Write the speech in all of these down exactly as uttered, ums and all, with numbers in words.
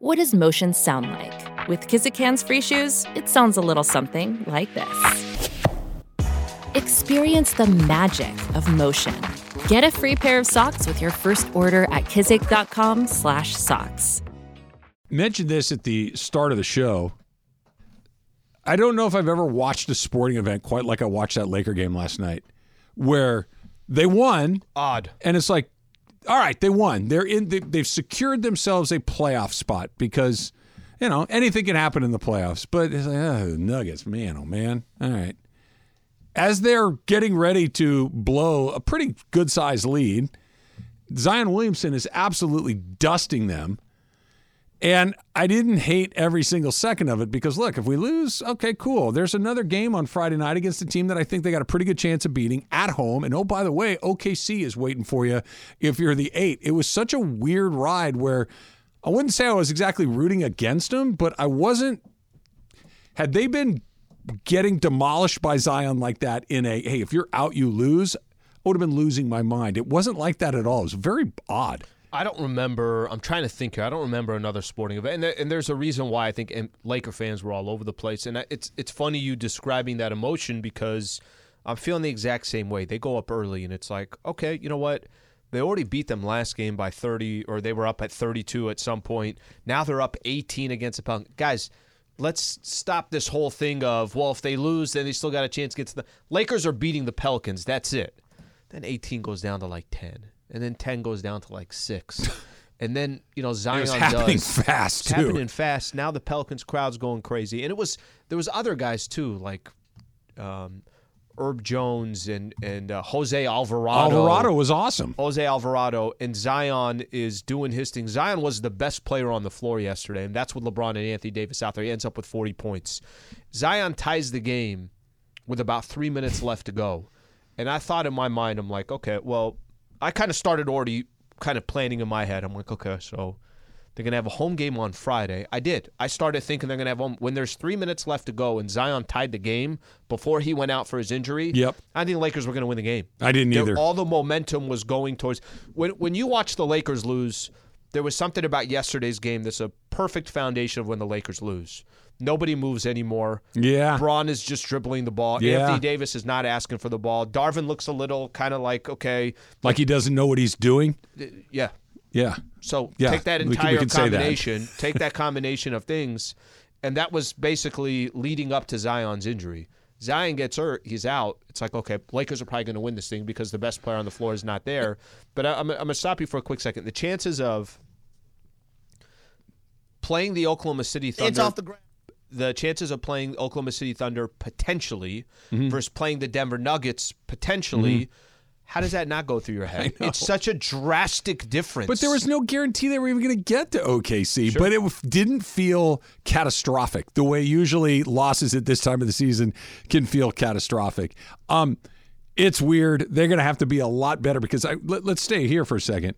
What does motion sound like? With Kizik hands-free shoes, it sounds a little something like this. Experience the magic of motion. Get a free pair of socks with your first order at kizik.com slash socks. Mentioned this at the start of the show. I don't know if I've ever watched a sporting event quite like I watched that Laker game last night, where they won. Odd. And it's like, all right, they won. They're in. They, they've secured themselves a playoff spot because, you know, anything can happen in the playoffs. But it's like, oh, Nuggets, man, oh, man. All right. As they're getting ready to blow a pretty good-sized lead, Zion Williamson is absolutely dusting them. And I didn't hate every single second of it because, look, if we lose, okay, cool. There's another game on Friday night against a team that I think they got a pretty good chance of beating at home. And, oh, by the way, O K C is waiting for you if you're the eight. It was such a weird ride where I wouldn't say I was exactly rooting against them, but I wasn't – had they been getting demolished by Zion like that in a, hey, if you're out, you lose, I would have been losing my mind. It wasn't like that at all. It was very odd. I don't remember. I'm trying to think here. I don't remember another sporting event, and, there, and there's a reason why I think Laker fans were all over the place. And it's it's funny you describing that emotion because I'm feeling the exact same way. They go up early, and it's like, okay, you know what? They already beat them last game by thirty, or they were up at thirty-two at some point. Now they're up eighteen against the Pelicans. Guys, let's stop this whole thing of, well, if they lose, then they still got a chance to get to the Lakers are beating the Pelicans. That's it. Then eighteen goes down to like ten. And then ten goes down to like six. And then, you know, Zion it was does. happening fast, it's too. happening fast. Now the Pelicans crowd's going crazy. And it was, there was other guys, too, like um, Herb Jones and, and uh, Jose Alvarado. Alvarado was awesome. Jose Alvarado. And Zion is doing his thing. Zion was the best player on the floor yesterday, and that's with LeBron and Anthony Davis out there. He ends up with forty points. Zion ties the game with about three minutes left to go. And I thought in my mind, I'm like, okay, well, I kind of started already kind of planning in my head. I'm like, okay, so they're going to have a home game on Friday. I did. I started thinking they're going to have home. When there's three minutes left to go and Zion tied the game before he went out for his injury, yep. I think the Lakers were going to win the game. I didn't They're, either. All the momentum was going towards – when when you watch the Lakers lose, there was something about yesterday's game that's a perfect foundation of when the Lakers lose. Nobody moves anymore. Yeah. Braun is just dribbling the ball. Yeah. Anthony Davis is not asking for the ball. Darvin looks a little kind of like, okay. Like he doesn't know what he's doing? Yeah. Yeah. So yeah. take that we can, entire we can combination, that. take that combination of things, and that was basically leading up to Zion's injury. Zion gets hurt, he's out. It's like, okay, Lakers are probably going to win this thing because the best player on the floor is not there. But I, I'm, I'm going to stop you for a quick second. The chances of playing the Oklahoma City Thunder. It's off the ground. The chances of playing Oklahoma City Thunder potentially mm-hmm. versus playing the Denver Nuggets potentially, mm-hmm. how does that not go through your head? It's such a drastic difference. But there was no guarantee they were even going to get to O K C. Sure. But it didn't feel catastrophic the way usually losses at this time of the season can feel catastrophic. Um, it's weird. They're going to have to be a lot better because I, let, let's stay here for a second.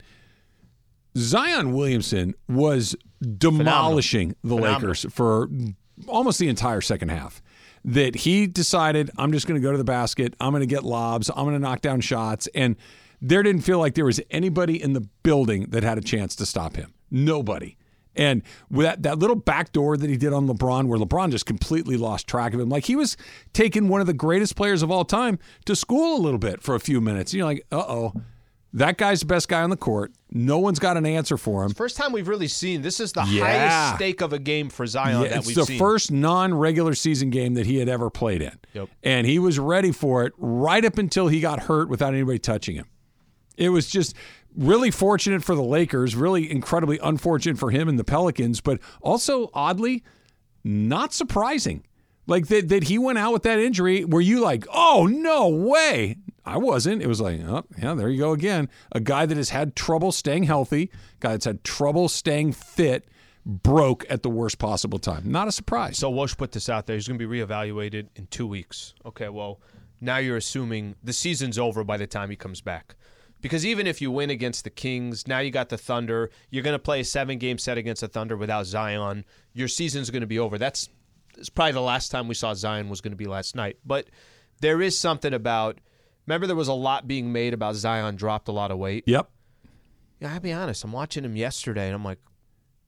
Zion Williamson was demolishing Phenomenal. the Phenomenal. Lakers for almost the entire second half. That he decided, I'm just going to go to the basket, I'm going to get lobs, I'm going to knock down shots, and there didn't feel like there was anybody in the building that had a chance to stop him. Nobody. And with that, that little backdoor that he did on LeBron, where LeBron just completely lost track of him, like he was taking one of the greatest players of all time to school a little bit for a few minutes. And you're like, uh-oh. That guy's the best guy on the court. No one's got an answer for him. First time we've really seen, this is the yeah. highest stake of a game for Zion yeah, that we've seen. It's the first non-regular season game that he had ever played in. Yep. And he was ready for it right up until he got hurt without anybody touching him. It was just really fortunate for the Lakers, really incredibly unfortunate for him and the Pelicans, but also, oddly, not surprising. Like that, that he went out with that injury where you like, oh, no way. I wasn't. It was like, oh, yeah, there you go again. A guy that has had trouble staying healthy, guy that's had trouble staying fit, broke at the worst possible time. Not a surprise. So Woj put this out there. He's going to be reevaluated in two weeks. Okay, well, now you're assuming the season's over by the time he comes back. Because even if you win against the Kings, now you got the Thunder. You're going to play a seven-game set against the Thunder without Zion. Your season's going to be over. That's, that's probably the last time we saw Zion was going to be last night. But there is something about – remember there was a lot being made about Zion dropped a lot of weight? Yep. Yeah, I'll be honest. I'm watching him yesterday, and I'm like,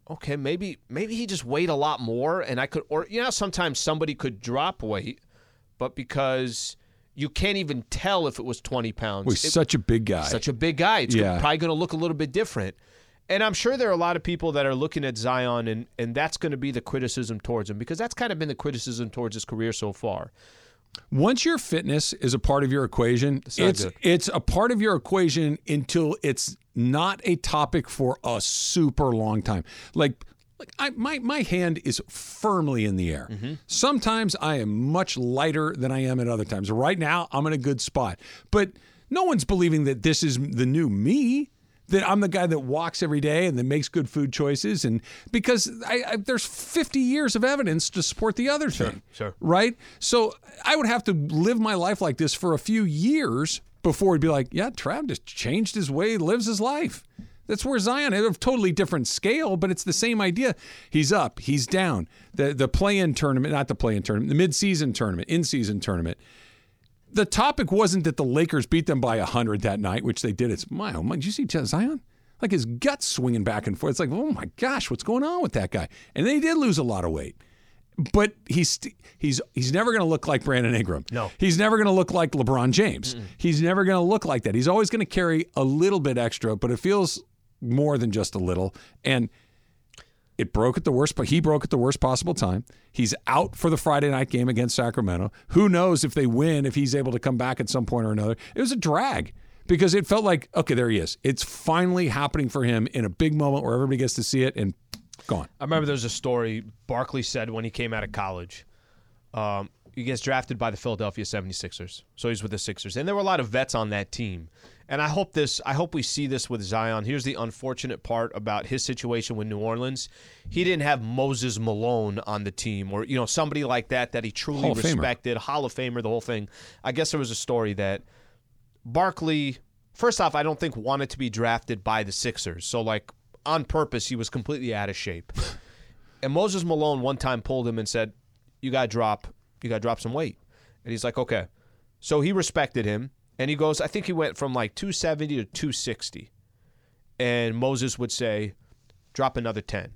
okay, maybe maybe he just weighed a lot more, and I could, or you know, sometimes somebody could drop weight, but because you can't even tell if it was twenty pounds. Well, he's it, such a big guy. Such a big guy. It's Yeah. probably going to look a little bit different. And I'm sure there are a lot of people that are looking at Zion, and, and that's going to be the criticism towards him, because that's kind of been the criticism towards his career so far. Once your fitness is a part of your equation, That's not it's good. it's a part of your equation until it's not a topic for a super long time. Like, like I, my my hand is firmly in the air. Mm-hmm. Sometimes I am much lighter than I am at other times. Right now, I'm in a good spot. But no one's believing that this is the new me. That I'm the guy that walks every day and that makes good food choices, and because I, I, there's fifty years of evidence to support the other thing, sure. right? So I would have to live my life like this for a few years before it'd be like, yeah, Trav just changed his way, lives his life. That's where Zion is a totally different scale, but it's the same idea. He's up, he's down. The the play-in tournament, not the play-in tournament, the mid-season tournament, in-season tournament. The topic wasn't that the Lakers beat them by one hundred that night, which they did. It's, my, oh my, did you see Zion? Like his guts swinging back and forth. It's like, oh my gosh, what's going on with that guy? And then he did lose a lot of weight. But he's he's he's never going to look like Brandon Ingram. No. He's never going to look like LeBron James. Mm-mm. He's never going to look like that. He's always going to carry a little bit extra, but it feels more than just a little. And it broke at the worst, but he broke at the worst possible time. He's out for the Friday night game against Sacramento. Who knows if they win, if he's able to come back at some point or another. It was a drag because it felt like, okay, there he is. It's finally happening for him in a big moment where everybody gets to see it, and gone. I remember there's a story Barkley said when he came out of college. Um, he gets drafted by the Philadelphia seventy-sixers. So he's with the Sixers. And there were a lot of vets on that team. And I hope this I hope we see this with Zion. Here's the unfortunate part about his situation with New Orleans. He didn't have Moses Malone on the team, or you know, somebody like that that he truly Hall of Famer. respected, Hall of Famer, the whole thing. I guess there was a story that Barkley, first off, I don't think wanted to be drafted by the Sixers. So like on purpose, he was completely out of shape. And Moses Malone one time pulled him and said, You gotta drop, you gotta drop some weight. And he's like, okay. So he respected him. And he goes, I think he went from like two seventy to two sixty. And Moses would say, drop another ten.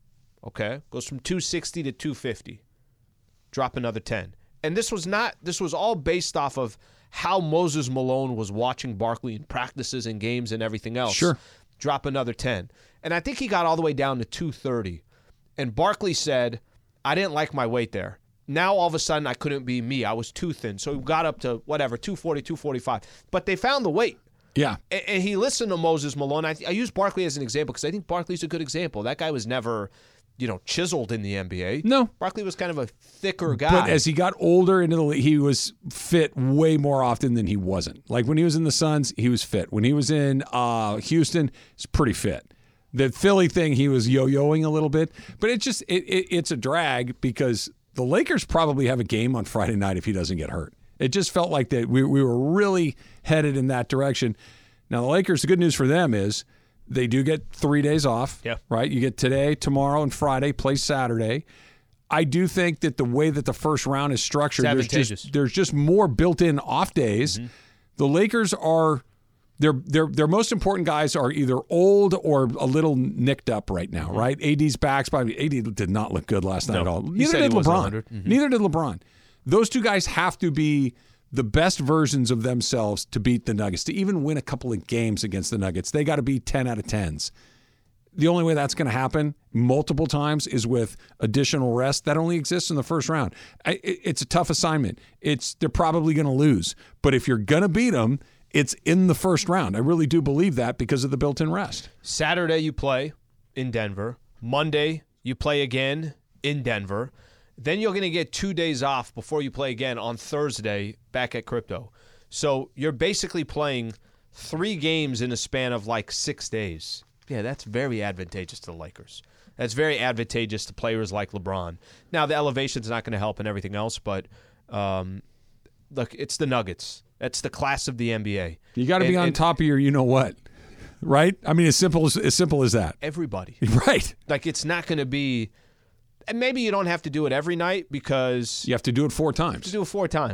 Okay? Goes from two sixty to two fifty. Drop another ten. And this was not, this was all based off of how Moses Malone was watching Barkley in practices and games and everything else. Sure. Drop another ten. And I think he got all the way down to two thirty. And Barkley said, I didn't like my weight there. Now, all of a sudden, I couldn't be me. I was too thin. So he got up to, whatever, two forty, two forty-five. But they found the weight. Yeah. And, and he listened to Moses Malone. I, I use Barkley as an example because I think Barkley's a good example. That guy was never, you know, chiseled in the N B A. No. Barkley was kind of a thicker guy. But as he got older into the league, he was fit way more often than he wasn't. Like when he was in the Suns, he was fit. When he was in uh, Houston, he's pretty fit. The Philly thing, he was yo-yoing a little bit. But it just it, it it's a drag because the Lakers probably have a game on Friday night if he doesn't get hurt. It just felt like that we, we were really headed in that direction. Now, the Lakers, the good news for them is they do get three days off, yeah. right? You get today, tomorrow, and Friday, play Saturday. I do think that the way that the first round is structured, It's there's advantageous. just, there's just more built-in off days. Mm-hmm. The Lakers are their their their most important guys are either old or a little nicked up right now, mm-hmm. right? A D's back. A D did not look good last night no. at all. He Neither said did he wasn't LeBron. one hundred. Mm-hmm. Neither did LeBron. Those two guys have to be the best versions of themselves to beat the Nuggets. To even win a couple of games against the Nuggets, they got to be ten out of tens. The only way that's going to happen multiple times is with additional rest. That only exists in the first round. I, it, it's a tough assignment. It's they're probably going to lose. But if you're going to beat them, it's in the first round. I really do believe that because of the built-in rest. Saturday you play in Denver. Monday you play again in Denver. Then you're going to get two days off before you play again on Thursday back at Crypto. So you're basically playing three games in a span of like six days. Yeah, that's very advantageous to the Lakers. That's very advantageous to players like LeBron. Now, the elevation's not going to help and everything else, but um, look, it's the Nuggets. That's the class of the N B A. You got to be And- on and top of your you-know-what, right? I mean, as simple as, as simple as that. Everybody. Right. Like, it's not going to be – and maybe you don't have to do it every night because You have to do it four – to times. do it four times.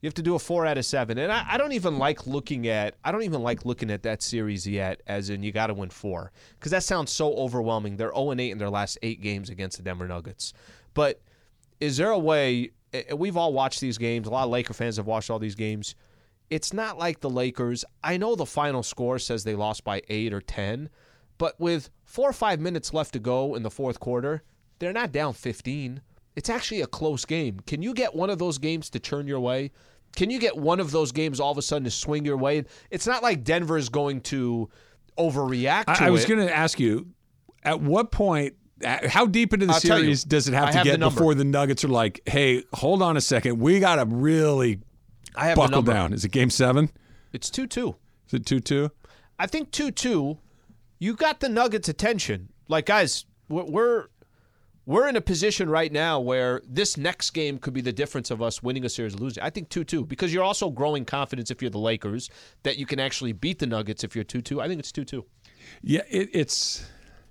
You have to do a four out of seven. And I, I don't even like looking at I don't even like looking at that series yet, as in you got to win four. Because that sounds so overwhelming. They're oh and eight in their last eight games against the Denver Nuggets. But is there a way, and we've all watched these games, a lot of Laker fans have watched all these games. It's not like the Lakers. I know the final score says they lost by eight or ten, but with four or five minutes left to go in the fourth quarter, they're not down fifteen. It's actually a close game. Can you get one of those games to turn your way? Can you get one of those games all of a sudden to swing your way? It's not like Denver is going to overreact to I, I was it. going to ask you, at what point, how deep into the I'll tell you. series does it have I to have the get number. before the Nuggets are like, hey, hold on a second, we got to really I have the buckle number. down? Is it game seven? It's two two. Is it two two? I think two two, you got the Nuggets' attention. Like, guys, we're, we're we're in a position right now where this next game could be the difference of us winning a series or losing. I think two two, because you're also growing confidence if you're the Lakers that you can actually beat the Nuggets if you're two two. I think it's two two. Yeah, it, it's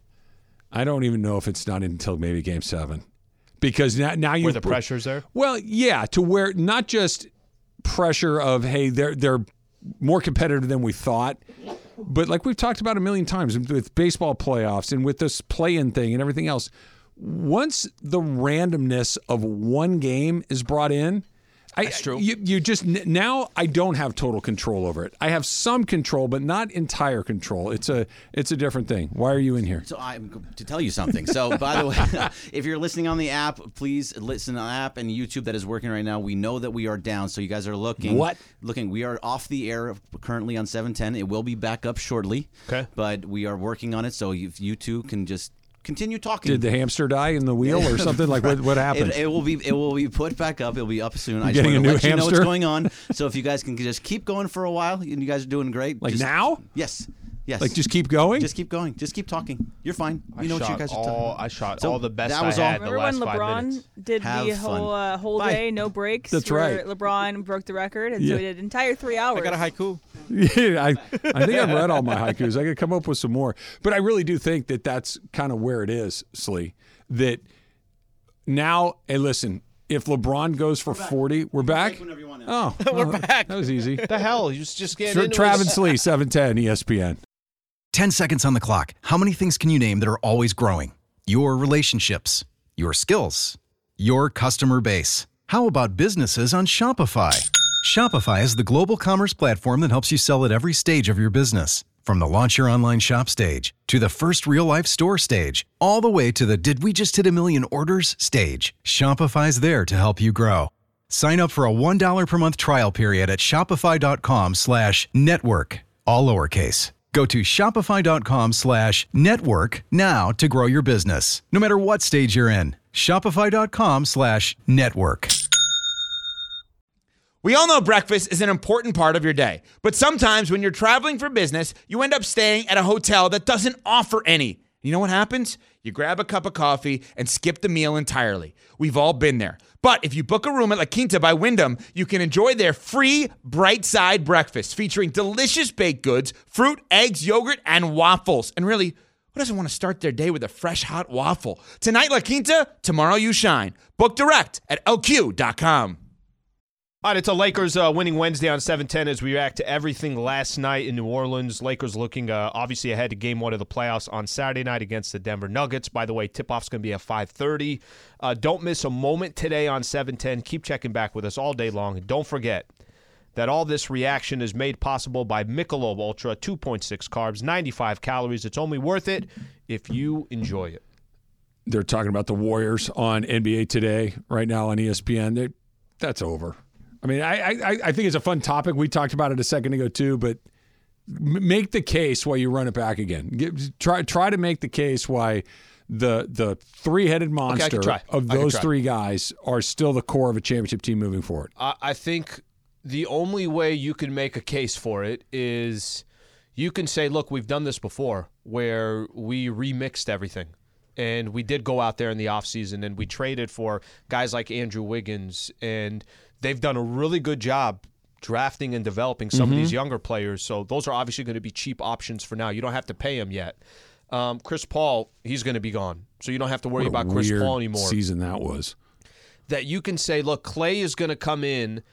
– I don't even know if it's not until maybe game seven. Because now, now you – Where the pressure's there? Well, yeah, to where not just pressure of, hey, they're they're more competitive than we thought, but like we've talked about a million times with baseball playoffs and with this play-in thing and everything else, once the randomness of one game is brought in, I, That's true. You, you just now I don't have total control over it. I have some control, but not entire control. It's a it's a different thing. Why are you in here? So I'm to tell you something. So by the way, if you're listening on the app, please listen on the app and YouTube that is working right now. We know that we are down, so you guys are looking. What? Looking. We are off the air currently on seven ten. It will be back up shortly. Okay. But we are working on it, so if you two can just continue talking. Did the hamster die in the wheel or something? Like what what happened? It, it will be it will be put back up. It'll be up soon. I just getting want a to new let you know hamster? what's going on. So if you guys can just keep going for a while, and you guys are doing great. Like Just- now? Yes. Yes. Like just keep going? Just keep going. Just keep talking. You're fine. You I know what shot you guys are all, talking about. I shot So all the best that I was all. had in the Remember when last five LeBron minutes. did Have the fun. whole uh, whole Bye. day, no breaks? That's where right. LeBron broke the record, and Yeah. so he did an entire three hours. I got a haiku. Yeah, I, I think I've read all my haikus. I got to come up with some more. But I really do think that that's kind of where it is, Slee. That now, hey, listen, if LeBron goes for forty, we're back? Whenever you want to. Oh, We're well, back. That was easy. The hell? He was just getting Tra- into Travis his- Lee, seven ten E S P N. ten seconds on the clock. How many things can you name that are always growing? Your relationships, your skills, your customer base. How about businesses on Shopify? Shopify is the global commerce platform that helps you sell at every stage of your business. From the launch your online shop stage to the first real life store stage, all the way to the did we just hit a million orders stage. Shopify's there to help you grow. Sign up for a one dollar per month trial period at shopify.com slash network, all lowercase. Go to shopify.com slash network now to grow your business, no matter what stage you're in. Shopify.com slash network. We all know breakfast is an important part of your day, but sometimes when you're traveling for business, you end up staying at a hotel that doesn't offer any. You know what happens? You grab a cup of coffee and skip the meal entirely. We've all been there. But if you book a room at La Quinta by Wyndham, you can enjoy their free Bright Side breakfast featuring delicious baked goods, fruit, eggs, yogurt, and waffles. And really, who doesn't want to start their day with a fresh hot waffle? Tonight, La Quinta, tomorrow you shine. Book direct at L Q dot com. All right, it's a Lakers uh, winning Wednesday on seven ten as we react to everything last night in New Orleans. Lakers looking uh, obviously ahead to game one of the playoffs on Saturday night against the Denver Nuggets. By the way, tip-off's going to be at five thirty. Uh, don't miss a moment today on seven ten. Keep checking back with us all day long. And don't forget that all this reaction is made possible by Michelob Ultra, two point six carbs, ninety-five calories. It's only worth it if you enjoy it. They're talking about the Warriors on N B A Today right now on E S P N. They, that's over. I mean, I, I I think it's a fun topic. We talked about it a second ago too, but m- make the case why you run it back again. Get, try try to make the case why the the three-headed monster try. of I can those try. three guys are still the core of a championship team moving forward. I I think the only way you can make a case for it is you can say, look, we've done this before where we remixed everything. And we did go out there in the offseason and we traded for guys like Andrew Wiggins. And they've done a really good job drafting and developing some Mm-hmm. of these younger players. So those are obviously going to be cheap options for now. You don't have to pay them yet. Um, Chris Paul, he's going to be gone. So you don't have to worry What a about Chris weird Paul anymore. season that was. That you can say, look, Clay is going to come in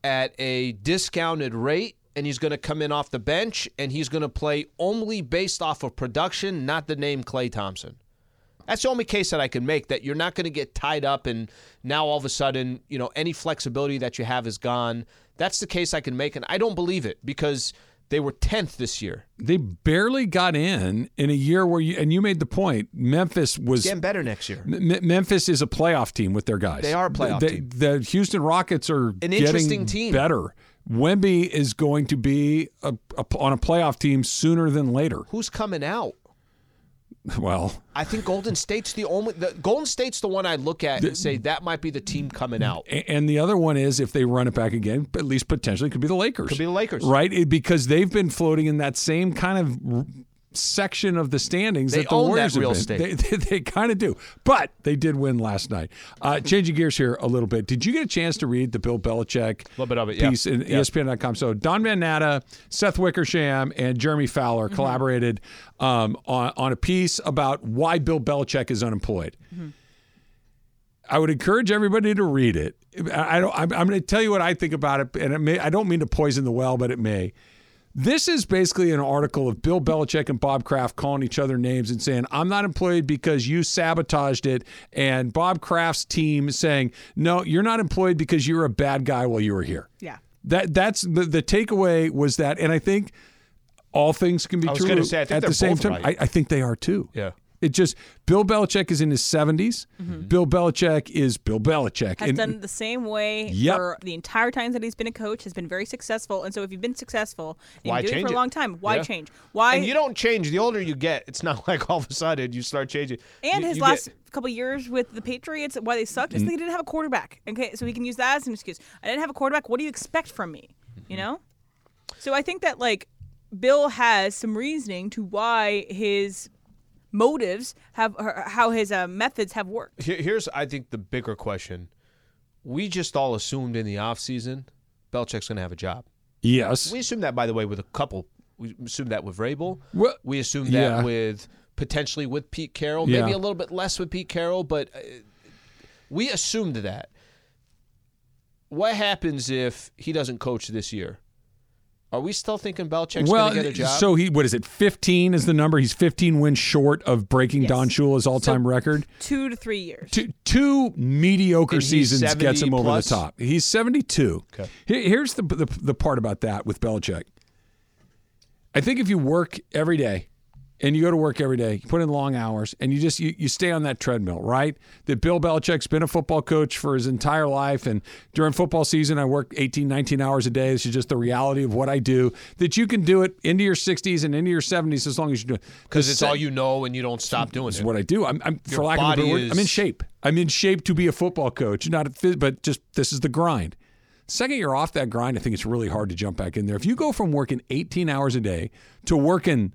at a discounted rate, and he's going to come in off the bench, and he's going to play only based off of production, not the name Klay Thompson. That's the only case that I can make, that you're not going to get tied up and now all of a sudden, you know, any flexibility that you have is gone. That's the case I can make, and I don't believe it because they were tenth this year. They barely got in in a year where you, and you made the point, Memphis was It's getting better next year. M- Memphis is a playoff team with their guys. They are a playoff the, team. The Houston Rockets are An getting interesting team. better. Wemby is going to be a, a, on a playoff team sooner than later. Who's coming out? Well, I think Golden State's the only. The, Golden State's the one I look at and say that might be the team coming out. and the other one is if they run it back again, at least potentially could be the Lakers. Could be the Lakers, right? It- because they've been floating in that same kind of r- section of the standings They that the own that Warriors real have estate. been. They, they, they kind of do, but they did win last night. Uh, changing gears here a little bit. Did you get a chance to read the Bill Belichick A little bit of it, yeah. piece in Yeah. E S P N dot com? So Don Van Natta, Seth Wickersham, and Jeremy Fowler Mm-hmm. collaborated um, on on a piece about why Bill Belichick is unemployed. Mm-hmm. I would encourage everybody to read it. I don't. I'm, I'm going to tell you what I think about it, and it may, I don't mean to poison the well, but it may. This is basically an article of Bill Belichick and Bob Kraft calling each other names and saying, "I'm not employed because you sabotaged it," and Bob Kraft's team saying, "No, you're not employed because you're a bad guy while you were here." Yeah. That that's the the takeaway was that, and I think all things can be I was true gonna say, I think at they're the same both time. right. I, I think they are too. Yeah. It just Bill Belichick is in his seventies. Bill Belichick is Bill Belichick. Has And- done the same way Yep. for the entire time that he's been a coach, has been very successful. And so if you've been successful and Why you do it change for a it? long time, why Yeah. change? Why? And you don't change. The older you get, it's not like all of a sudden you start changing. And You- his you last get- couple of years with the Patriots, why they sucked, is they didn't have a quarterback. Okay, so he can use that as an excuse. I didn't have a quarterback. What do you expect from me? You know. So I think that like Bill has some reasoning to why his motives have, or how his uh, methods have worked. Here- Here's, I think, the bigger question. We just all assumed in the offseason Belichick's going to have a job. yes. We assumed that, by the way, with a couple. We assumed that with Vrabel. Well, We assumed that yeah. with potentially with Pete Carroll. Yeah. Maybe a little bit less with Pete Carroll, but uh, we assumed that. What happens if he doesn't coach this year? Are we still thinking Belichick's well, going to get a job? so he what is it? fifteen is the number. He's fifteen wins short of breaking Yes. Don Shula's all-time record. Two to three years. Two, two mediocre And he's seasons gets him seventy over plus? the top. He's seventy-two. Okay. Here- Here's the, the the part about that with Belichick. I think if you work every day and you go to work every day, you put in long hours, and you just you, you stay on that treadmill, right? That Bill Belichick's been a football coach for his entire life, and during football season, I work eighteen, nineteen hours a day. This is just the reality of what I do. That you can do it into your sixties and into your seventies as long as you do it. Because it's all you know and you don't stop doing It's it. what I do. I'm, I'm Your for lack of a better body word, I'm in is- shape. I'm in shape to be a football coach, not a phys- but just this is the grind. Second you're off that grind, I think it's really hard to jump back in there. If you go from working eighteen hours a day to working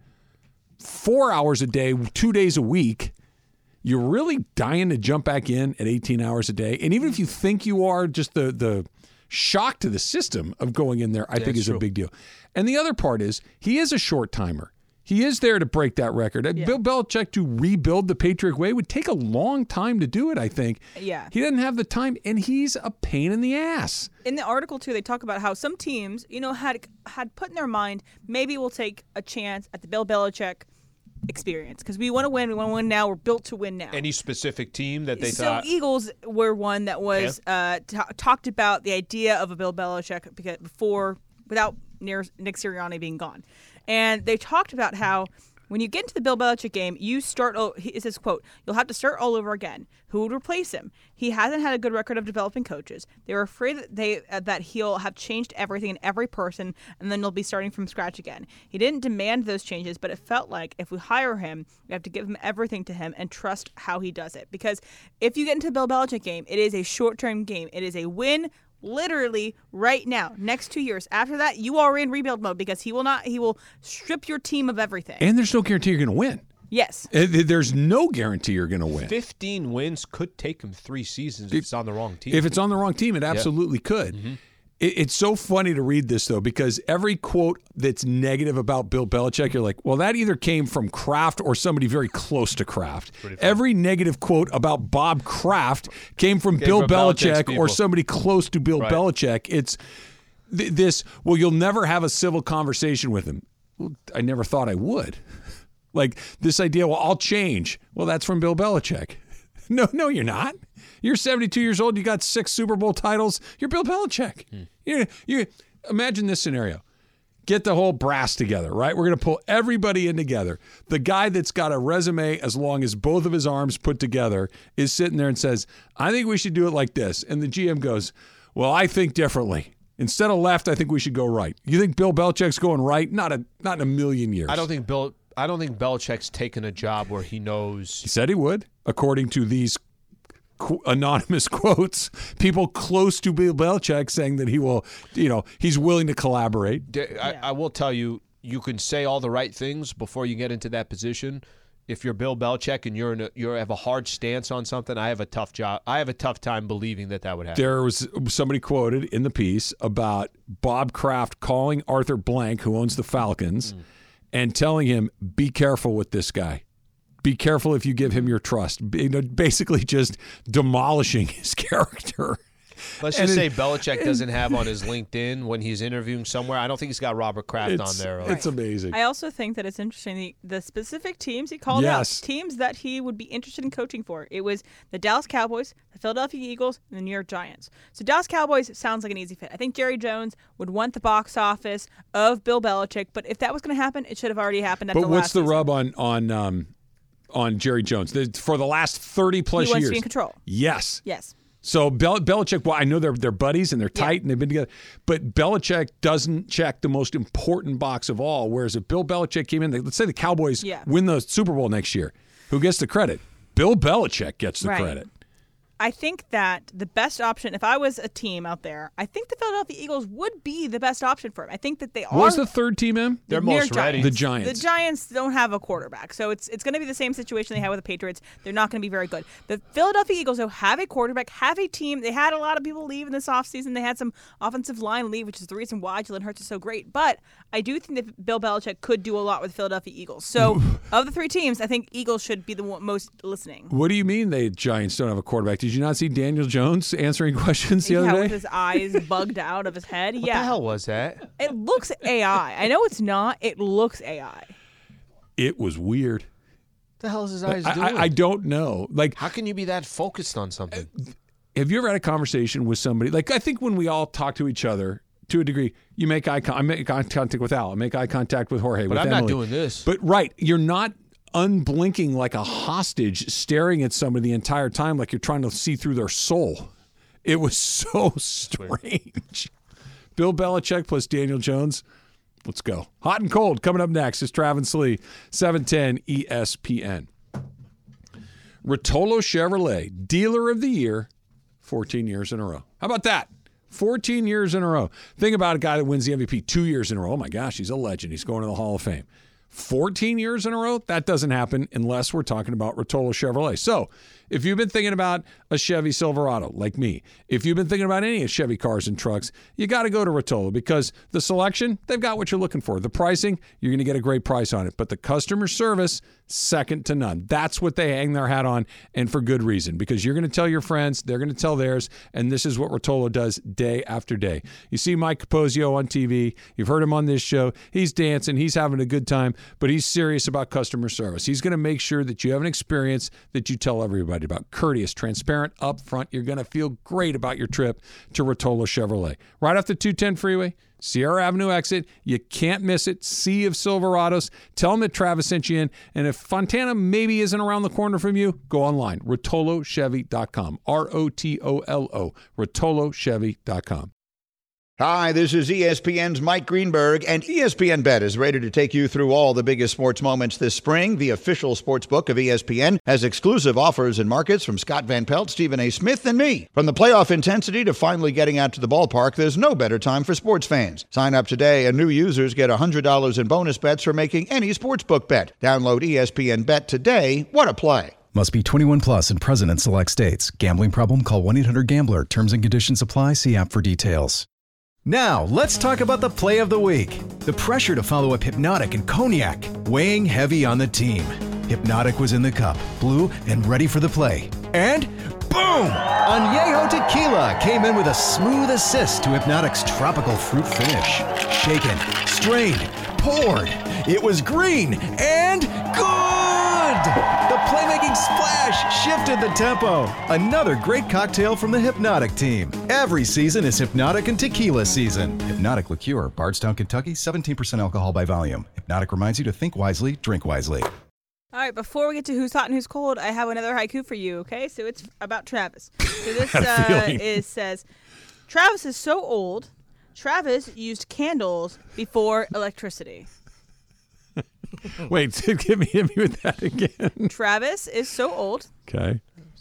four hours a day, two days a week, you're really dying to jump back in at eighteen hours a day. And even if you think you are, just the the shock to the system of going in there, I think is a big deal. And the other part is he is a short timer. He is there to break that record. Uh, Bill Belichick to rebuild the Patriot way would take a long time to do it, I think. Yeah. He doesn't have the time, and he's a pain in the ass. In the article too, they talk about how some teams, you know, had had put in their mind maybe we'll take a chance at the Bill Belichick experience because we want to win. We want to win now. We're built to win now. Any specific team that they so thought? Eagles were one that was uh, t- talked about the idea of a Bill Belichick because before without near Nick Sirianni being gone, and they talked about how when you get into the Bill Belichick game, you start. Oh, it says, "quote You'll have to start all over again. Who would replace him? He hasn't had a good record of developing coaches. They were afraid that they uh, that he'll have changed everything in every person, and then they'll be starting from scratch again. He didn't demand those changes, but it felt like if we hire him, we have to give him everything to him and trust how he does it. Because if you get into the Bill Belichick game, it is a short-term game. It is a win." Literally right now, next two years. After that, you are in rebuild mode because he will not. He will strip your team of everything. And there's no guarantee you're going to win. Yes. Uh, There's no guarantee you're going to win. fifteen wins could take him three seasons if it's on the wrong team. If it's on the wrong team, it absolutely could. Mm-hmm. It, it's so funny to read this, though, because every quote that's negative about Bill Belichick, you're like, well, that either came from Kraft or somebody very close to Kraft. Every negative quote about Bob Kraft came from Came Bill from Belichick's Belichick people. or somebody close to Bill Right. Belichick. It's th- this, well, you'll never have a civil conversation with him. Well, I never thought I would. Like this idea, well, I'll change. Well, that's from Bill Belichick. No, no, you're not. You're seventy-two years old. You got six Super Bowl titles. You're Bill Belichick. Hmm. You, you imagine this scenario. Get the whole brass together, right? We're going to pull everybody in together. The guy that's got a resume as long as both of his arms put together is sitting there and says, I think we should do it like this. And the G M goes, well, I think differently. Instead of left, I think we should go right. You think Bill Belichick's going right? Not a not in a million years. I don't think Bill I don't think Belichick's taken a job where he knows. He said he would, according to these qu- anonymous quotes. People close to Bill Belichick saying that he will, you know, he's willing to collaborate. I, I will tell you, you can say all the right things before you get into that position. If you're Bill Belichick and you're in a, you have a hard stance on something, I have a tough job. I have a tough time believing that that would happen. There was somebody quoted in the piece about Bob Kraft calling Arthur Blank, who owns the Falcons, mm. and telling him, be careful with this guy. Be careful if you give him your trust. Basically just demolishing his character. Let's just and say it, Belichick doesn't have on his LinkedIn when he's interviewing somewhere. I don't think he's got Robert Kraft on there. It's amazing. I also think that it's interesting the, the specific teams he called yes. out, teams that he would be interested in coaching for. It was the Dallas Cowboys, the Philadelphia Eagles, and the New York Giants. So Dallas Cowboys sounds like an easy fit. I think Jerry Jones would want the box office of Bill Belichick, but if that was going to happen, it should have already happened at but the last what's the season. rub on on um, on Jerry Jones? For the last thirty plus he wants years. to be in control. Yes. Yes. So Bel- Belichick, well, I know they're they're buddies and they're tight yeah. and they've been together, but Belichick doesn't check the most important box of all. Whereas if Bill Belichick came in, let's say the Cowboys yeah. win the Super Bowl next year, who gets the credit? Bill Belichick gets the right. credit. I think that the best option, if I was a team out there, I think the Philadelphia Eagles would be the best option for him. I think that they are. What was the third team, Em? They're the most Giants. ready. The Giants. The Giants don't have a quarterback, so it's it's going to be the same situation they had with the Patriots. They're not going to be very good. The Philadelphia Eagles, though, have a quarterback, have a team. They had a lot of people leave in this offseason. They had some offensive line leave, which is the reason why Jalen Hurts is so great. But I do think that Bill Belichick could do a lot with the Philadelphia Eagles. So of the three teams, I think Eagles should be the one most listening. What do you mean the Giants don't have a quarterback? Did you not see Daniel Jones answering questions the yeah, other day? With his eyes bugged out of his head. What yeah. the hell was that? It looks A I. I know it's not. It looks A I. It was weird. What the hell is his eyes I, doing? I, I don't know. Like, how can you be that focused on something? Have you ever had a conversation with somebody? Like, I think when we all talk to each other, to a degree, you make eye con- I make eye contact with Al. I make eye contact with Jorge. But with I'm Emily. not doing this. But right, you're not unblinking like a hostage, staring at somebody the entire time, like you're trying to see through their soul. It was so strange. Bill Belichick plus Daniel Jones. Let's go. Hot and cold coming up next is Travis Lee, seven ten E S P N. Rotolo Chevrolet, Dealer of the Year, fourteen years in a row. How about that? fourteen years in a row. Think about a guy that wins the M V P two years in a row. Oh, my gosh, he's a legend. He's going to the Hall of Fame. fourteen years in a row? That doesn't happen unless we're talking about Rotolo Chevrolet. So if you've been thinking about a Chevy Silverado, like me, if you've been thinking about any Chevy cars and trucks, you got to go to Rotolo because the selection, they've got what you're looking for. The pricing, you're going to get a great price on it. But the customer service, second to none. That's what they hang their hat on, and for good reason, because you're going to tell your friends, they're going to tell theirs, and this is what Rotolo does day after day. You see Mike Capozio on T V. You've heard him on this show. He's dancing. He's having a good time, but he's serious about customer service. He's going to make sure that you have an experience that you tell everybody about. Courteous, transparent, upfront. You're going to feel great about your trip to Rotolo Chevrolet. Right off the two ten freeway, Sierra Avenue exit. You can't miss it. Sea of Silverados. Tell them that Travis sent you in. And if Fontana maybe isn't around the corner from you, go online. Rotolo Chevy dot com. R O T O L O. Rotolo Chevy dot com. Hi, this is E S P N's Mike Greenberg, and E S P N Bet is ready to take you through all the biggest sports moments this spring. The official sports book of E S P N has exclusive offers and markets from Scott Van Pelt, Stephen A. Smith, and me. From the playoff intensity to finally getting out to the ballpark, there's no better time for sports fans. Sign up today, and new users get one hundred dollars in bonus bets for making any sportsbook bet. Download E S P N Bet today. What a play. Must be twenty-one plus and present in select states. Gambling problem? Call one eight hundred gambler. Terms and conditions apply. See app for details. Now, let's talk about the play of the week. The pressure to follow up Hypnotic and Cognac, weighing heavy on the team. Hypnotic was in the cup, blue, and ready for the play. And Boom! Añejo Tequila came in with a smooth assist to Hypnotic's tropical fruit finish. Shaken, strained, poured. It was green and good! The playmaking splash shifted the tempo. Another great cocktail from the Hypnotic team. Every season is Hypnotic and Tequila season. Hypnotic Liqueur, Bardstown, Kentucky, seventeen percent alcohol by volume. Hypnotic reminds you to think wisely, drink wisely. All right, before we get to who's hot and who's cold, I have another haiku for you, okay? So it's about Travis. So this uh, is says, Travis is so old, Travis used candles before electricity. Wait, give me, hit me with that again. Travis is so old. Okay.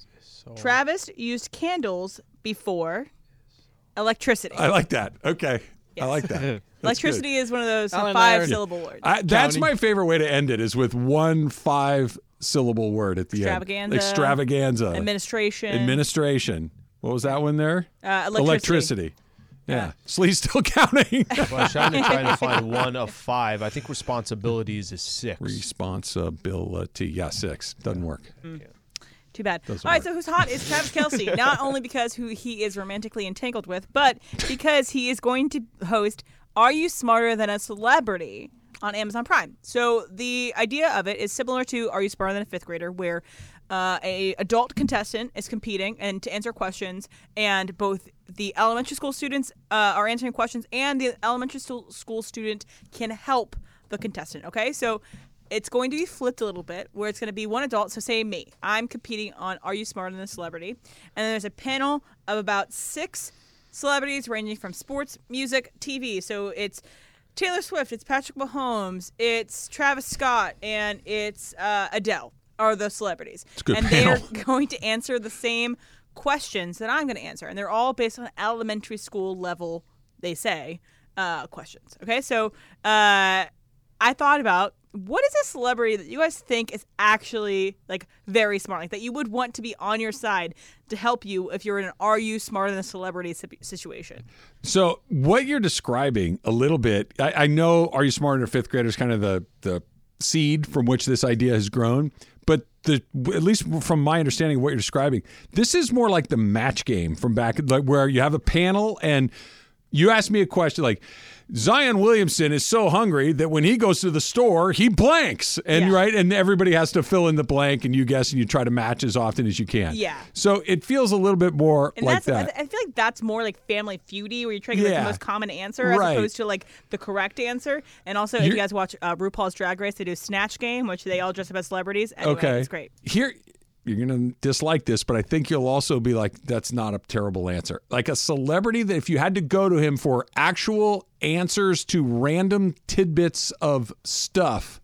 Travis used candles before electricity. I like that. Okay. Yes. I like that. Electricity is one of those Alan and I already- five-syllable words. I, that's my favorite way to end it is with one five-syllable word at the Extravaganza. end. Extravaganza. Administration. Administration. What was that one there? Uh, electricity. Electricity. Yeah. Slee's still counting. Well, I was trying to, trying to find one of five. I think responsibilities is six. Responsibility. Yeah, six. Doesn't work. Mm. Too bad. Doesn't All right, work. so who's hot is Travis Kelce. Not only because who he is romantically entangled with, but because he is going to host Are You Smarter Than a Celebrity on Amazon Prime. So the idea of it is similar to Are You Smarter Than a Fifth Grader, where uh, a adult contestant is competing and to answer questions, and both the elementary school students uh, are answering questions, and the elementary school student can help the contestant. Okay, so it's going to be flipped a little bit, where it's going to be one adult. So say me, I'm competing on Are You Smarter Than a Celebrity, and then there's a panel of about six celebrities ranging from sports, music, T V. So it's Taylor Swift, it's Patrick Mahomes, it's Travis Scott, and it's uh, Adele are the celebrities. It's a good and panel. they're going to answer the same questions that I'm going to answer, and they're all based on elementary school level, they say, uh, questions. Okay, so uh, I thought about, what is a celebrity that you guys think is actually like very smart, like that you would want to be on your side to help you if you're in an Are You Smarter Than a Celebrity si- situation? So what you're describing a little bit, I, I know Are You Smarter Than a Fifth Grader is kind of the, the seed from which this idea has grown. But the, at least from my understanding of what you're describing, this is more like the match game from back, like where you have a panel and you ask me a question like, Zion Williamson is so hungry that when he goes to the store, he blanks. And Yeah. right, and everybody has to fill in the blank and you guess and you try to match as often as you can. Yeah. So it feels a little bit more And like that's, I that. th- I feel like that's more like Family Feudy, where you're trying to get Yeah. the most common answer as Right. opposed to like the correct answer. And also, if You're- you guys watch uh, RuPaul's Drag Race, they do a Snatch Game, which they all dress up as celebrities. Anyway, Okay. it's great. Here, you're going to dislike this, but I think you'll also be like, that's not a terrible answer. Like a celebrity that if you had to go to him for actual answers to random tidbits of stuff,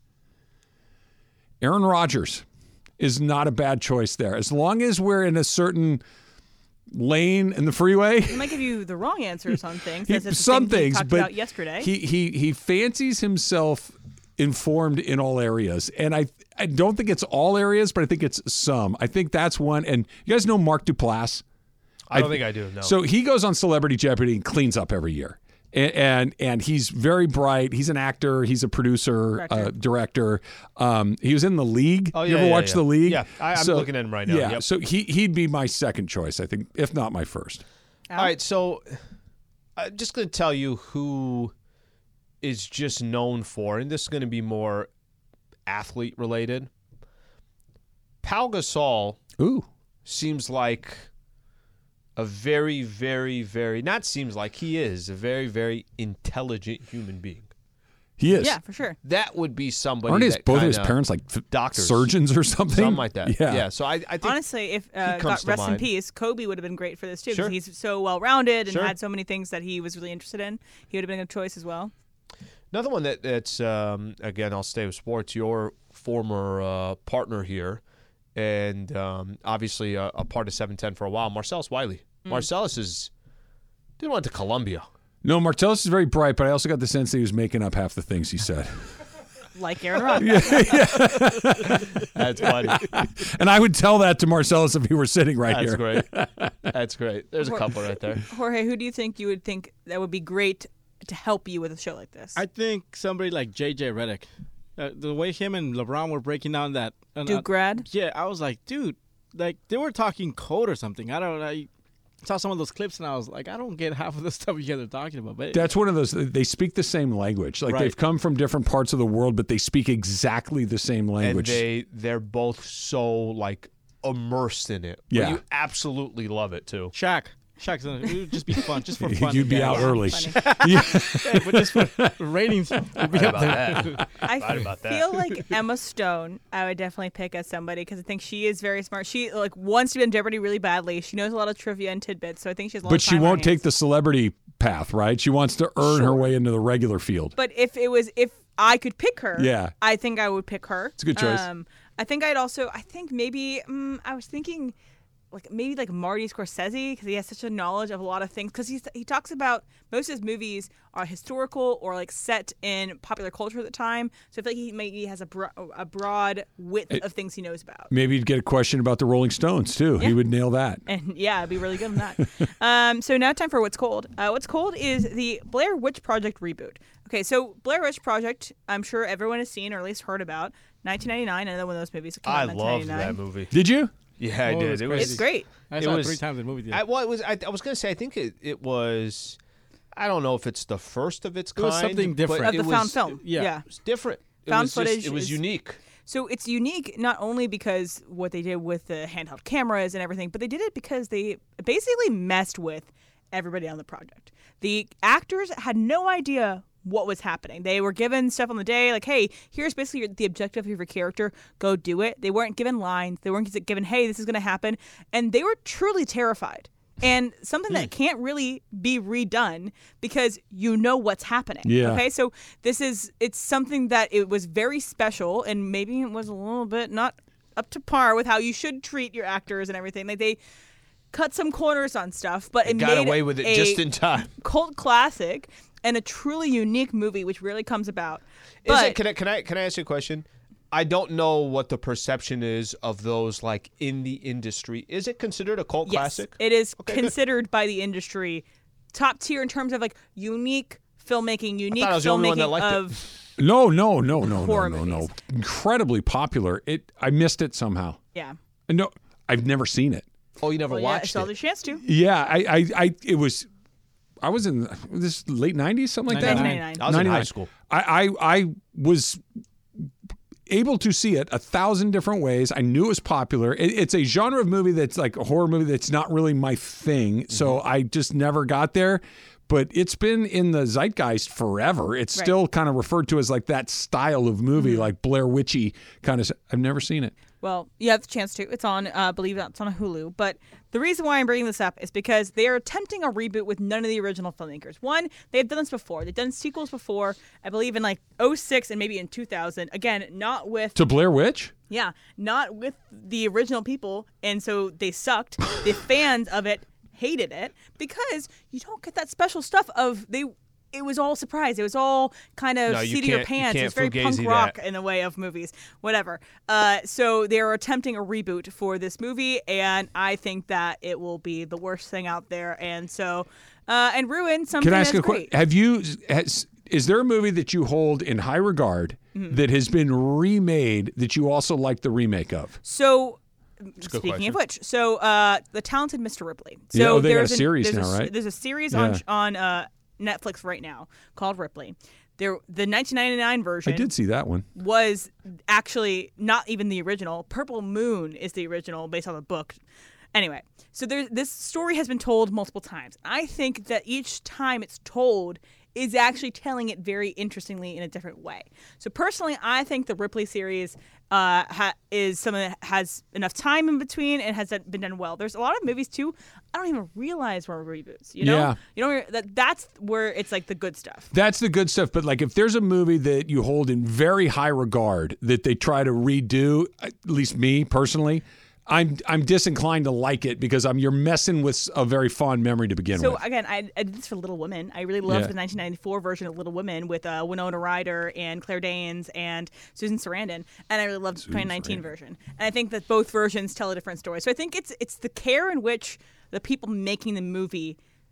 Aaron Rodgers is not a bad choice there. As long as we're in a certain lane in the freeway. He might give you the wrong answers on things. He- That's just the some thing he things, talked but about yesterday. he he he fancies himself informed in all areas, and I I don't think it's all areas, but I think it's some. I think that's one. And you guys know Mark Duplass? I don't think I do, no. So he goes on Celebrity Jeopardy and cleans up every year. And, and and he's very bright. He's an actor. He's a producer, Director. uh, director. Um, he was in The League. Oh, you yeah, ever yeah, watch yeah. The League? Yeah, I- I'm looking at him right now. Yeah, Yep. so he he'd be my second choice, I think, if not my first. Al? All right, so I'm just going to tell you who is just known for, and this is going to be more athlete related. Pau Gasol Ooh, seems like a very, very, very, not seems like, he is a very, very intelligent human being. he is. Yeah, for sure. That would be somebody Aren't his that both of his kinda- parents like f- doctors. surgeons or something? something like that. Yeah. Yeah, so I, I think Honestly, if uh, comes got to rest in mind. peace, Kobe would have been great for this too, because Sure. he's so well rounded and Sure. had so many things that he was really interested in. He would have been a good choice as well. another one that that's um, again, I'll stay with sports. Your former uh, partner here, and um, obviously a, a part of seven ten for a while, Marcellus Wiley. Mm. Marcellus is did went to Columbia. No, Martellus is very bright, but I also got the sense that he was making up half the things he said. Like Aaron Rodgers. That's funny. And I would tell that to Marcellus if he were sitting right That's here. great. That's great. There's a couple right there. Jorge, who do you think you would think that would be great to help you with a show like this? I think somebody like J J Redick. Uh, the way him and LeBron were breaking down that uh, Duke grad? Yeah, I was like, dude, like they were talking code or something. I don't know. I saw some of those clips and I was like, I don't get half of the stuff you guys are talking about. But That's one of those. They speak the same language. Like Right. they've come from different parts of the world, but they speak exactly the same And language. they they're both so like immersed in it. where Yeah. You absolutely love it too. Shaq. Shaq's gonna, it would just be fun, just for fun. You'd be yeah. out early. funny. Yeah. Yeah, but just for ratings, would be Right up about there. that. I Right about that. feel like Emma Stone, I would definitely pick as somebody because I think she is very smart. She like wants to be in Jeopardy really badly. She knows a lot of trivia and tidbits, so I think she has a lot But of she time on her won't take hands. the celebrity path, right? She wants to earn her Sure. way into the regular field. But if it was, if I could pick her, Yeah. I think I would pick her. It's a good choice. Um, I think I'd also, I think maybe, um, I was thinking, like maybe like Marty Scorsese because he has such a knowledge of a lot of things. Because he he talks about most of his movies are historical or like set in popular culture at the time. So I feel like he maybe has a bro- a broad width of things he knows about. Maybe you'd get a question about the Rolling Stones too. He Yeah. would nail that. And yeah, I'd be really good on that. um, so now time for What's Cold. Uh, What's Cold is the Blair Witch Project reboot. Okay, so Blair Witch Project, I'm sure everyone has seen or at least heard about. nineteen ninety-nine, another one of those movies that came I out in loved nineteen ninety-nine. that movie. Did you? Yeah, I Oh, it did. was It crazy. was. It's great. I It saw it was- three times in the movie theater. I, well, it was. I, I was gonna say. I think it, it was. I don't know if it's the first of its It kind. was something but different. Of it the was, found film. yeah. yeah. It was different. It Found was just- footage It was is- unique. So it's unique not only because what they did with the handheld cameras and everything, but they did it because they basically messed with everybody on the project. The actors had no idea what was happening. They were given stuff on the day, like, hey, here's basically your, the objective of your character. Go do it. They weren't given lines. They weren't given, hey, this is going to happen. And they were truly terrified. And something that can't really be redone because you know what's happening. Yeah. Okay. So this is, it's something that it was very special and maybe it was a little bit not up to par with how you should treat your actors and everything. Like they cut some corners on stuff, but They it got made away with it a just in time. cult classic and a truly unique movie, which rarely comes about. Is But it? Can I? Can I? Can I ask you a question? I don't know what the perception is of those like in the industry. Is it considered a cult yes, classic? it is Okay, good. considered by the industry top tier in terms of like unique filmmaking, unique I was the only one that filmmaking liked it. of No, no, no, no, no, Horror no, no. movies. Incredibly popular. It. I missed it somehow. yeah. And no, I've never seen it. Oh, you never Well, yeah, watched it's all it. the chance to. Yeah, I, I, I it was. I was in this late nineties, something like that. nineteen ninety-nine. I was in high ninety-nine. school. I, I, I was able to see it a thousand different ways. I knew it was popular. It, it's a genre of movie that's like a horror movie that's not really my thing. So I just never got there. But it's been in the zeitgeist forever. It's Right. still kind of referred to as like that style of movie, like Blair Witchy kind of. I've never seen it. Well, you have the chance to. It's on, uh, I believe it's on Hulu. But the reason why I'm bringing this up is because they are attempting a reboot with none of the original filmmakers. One, they've done this before. They've done sequels before, I believe in like oh six and maybe in two thousand. Again, not with, To Blair Witch? yeah, not with the original people. And so they sucked. The fans of it hated it because you don't get that special stuff of they. It was all surprise. It was all kind of No, you seat of your can't- you pants. can't It's very punk fugazi rock that. in the way of movies, whatever. Uh, so they're attempting a reboot for this movie, and I think that it will be the worst thing out there, and so uh, and ruin something Can I ask that's a question? great. Have you? Has, is there a movie that you hold in high regard Mm-hmm. that has been remade that you also like the remake of? So. a good Speaking question. of which, so uh, the Talented Mister Ripley. So Yeah, oh, they got a there's an- series there's now, a, right? There's a series Yeah. on on uh, Netflix right now called Ripley. There, the nineteen ninety-nine version. I did see that one. was actually not even the original. Purple Moon is the original based on the book. Anyway, so there, this story has been told multiple times. I think that each time it's told is actually telling it very interestingly in a different way. So personally, I think the Ripley series uh, ha- is something that has enough time in between and has been done well. There's a lot of movies too. I don't even realize were reboots. You know, Yeah. you know that that's where it's like the good stuff. That's the good stuff. But like, if there's a movie that you hold in very high regard that they try to redo, at least me personally, I'm I'm disinclined to like it because I'm you're messing with a very fond memory to begin So with. again, I, I did this for Little Women. I really loved Yeah. the nineteen ninety-four version of Little Women with uh, Winona Ryder and Claire Danes and Susan Sarandon, and I really loved the twenty nineteen version. And I think that both versions tell a different story. So I think it's it's the care in which the people making the movie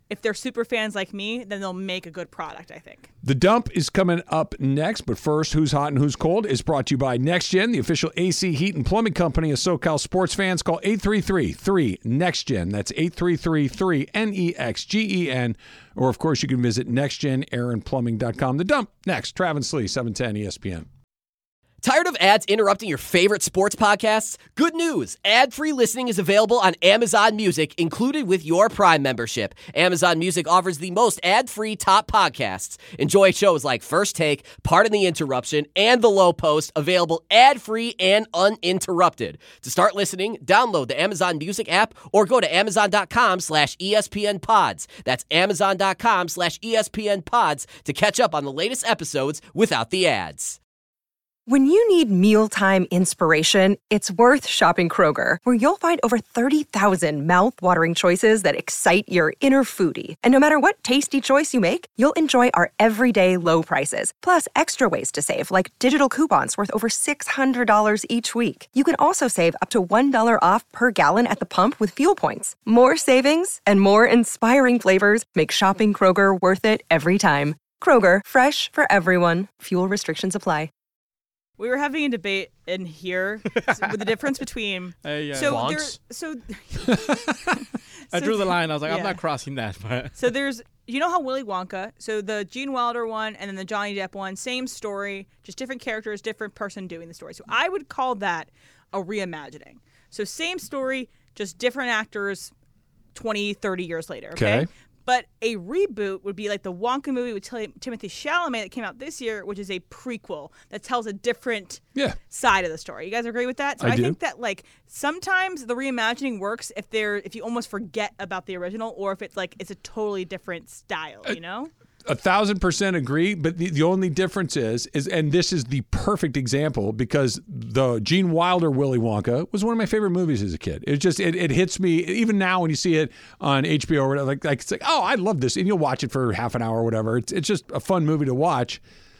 if they're super fans like me, then they'll make a good product, I think. The Dump is coming up next, but first, Who's Hot and Who's Cold is brought to you by NextGen, the official A C heat and plumbing company of SoCal sports fans. Call eight three three, three, NEXTGen. That's eight three three, three, N E X G E N. Or, of course, you can visit next gen air and plumbing dot com. The Dump, next. Travis Lee, seven ten E S P N. Tired of ads interrupting your favorite sports podcasts? Good news. Ad-free listening is available on Amazon Music, included with your Prime membership. Amazon Music offers the most ad-free top podcasts. Enjoy shows like First Take, Pardon the Interruption, and The Low Post, available ad-free and uninterrupted. To start listening, download the Amazon Music app or go to amazon.com slash ESPN pods. That's amazon.com slash ESPN pods to catch up on the latest episodes without the ads. When you need mealtime inspiration, it's worth shopping Kroger, where you'll find over thirty thousand mouth-watering choices that excite your inner foodie. And no matter what tasty choice you make, you'll enjoy our everyday low prices, plus extra ways to save, like digital coupons worth over six hundred dollars each week. You can also save up to one dollar off per gallon at the pump with fuel points. More savings and more inspiring flavors make shopping Kroger worth it every time. Kroger, fresh for everyone. Fuel restrictions apply. We were having a debate in here with the difference between Hey, uh, so there, Fonts? so I drew the line. I was like, yeah. I'm not crossing that. But So there's, you know how Willy Wonka, so the Gene Wilder one and then the Johnny Depp one, same story, just different characters, different person doing the story. So I would call that a reimagining. So same story, just different actors twenty, thirty years later, okay? Okay. But a reboot would be like the Wonka movie with Tim- Timothy Chalamet that came out this year, which is a prequel that tells a different Yeah. side of the story. You guys agree with that? So I I, do. think that like sometimes the reimagining works if they're if you almost forget about the original or if it's like it's a totally different style, you know? A thousand percent agree, but the, the only difference is, is, and this is the perfect example because the Gene Wilder Willy Wonka was one of my favorite movies as a kid. It just, it, it hits me even now when you see it on H B O or whatever, like, like, it's like, oh, I love this. And you'll watch it for half an hour or whatever. It's, it's just a fun movie to watch.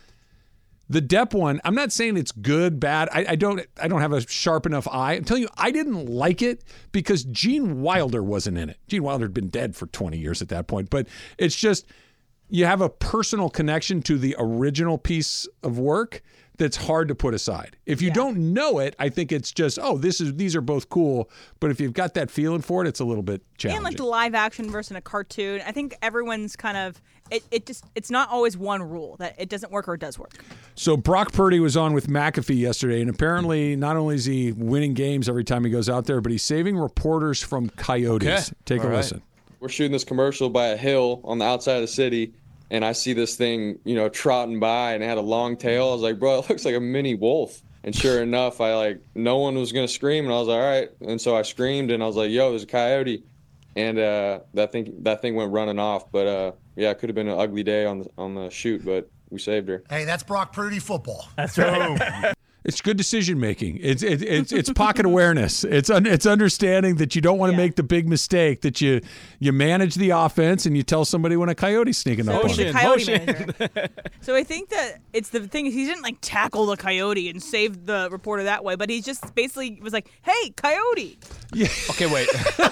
The Depp one, I'm not saying it's good, bad. I, I don't I don't have a sharp enough eye. I'm telling you, I didn't like it because Gene Wilder wasn't in it. Gene Wilder had been dead for twenty years at that point. But it's just, you have a personal connection to the original piece of work that's hard to put aside. If you Yeah. don't know it, I think it's just, oh, this is these are both cool. But if you've got that feeling for it, it's a little bit challenging. And like the live action versus a cartoon, I think everyone's kind of it, it just it's not always one rule that it doesn't work or it does work. So Brock Purdy was on with McAfee yesterday, and apparently not only is he winning games every time he goes out there, but he's saving reporters from coyotes. Okay. Take All a right. listen. We're shooting this commercial by a hill on the outside of the city, and I see this thing, you know, trotting by, and it had a long tail. I was like, bro, it looks like a mini wolf. And sure enough, I like, no one was going to scream, and I was like, all right. And so I screamed, and I was like, yo, there's a coyote. And uh, that thing that thing went running off. But, uh, yeah, it could have been an ugly day on the, on the shoot, but we saved her. Hey, that's Brock Purdy football. That's right. It's good decision making. It's it, it's it's pocket awareness. It's un, it's understanding that you don't want to Yeah. make the big mistake. That you you manage the offense and you tell somebody when a coyote's sneaking up So on he's you. the coyote manager. So I think that it's the thing is he didn't like tackle the coyote and save the reporter that way, but he just basically was like, "Hey, coyote!" Okay, wait.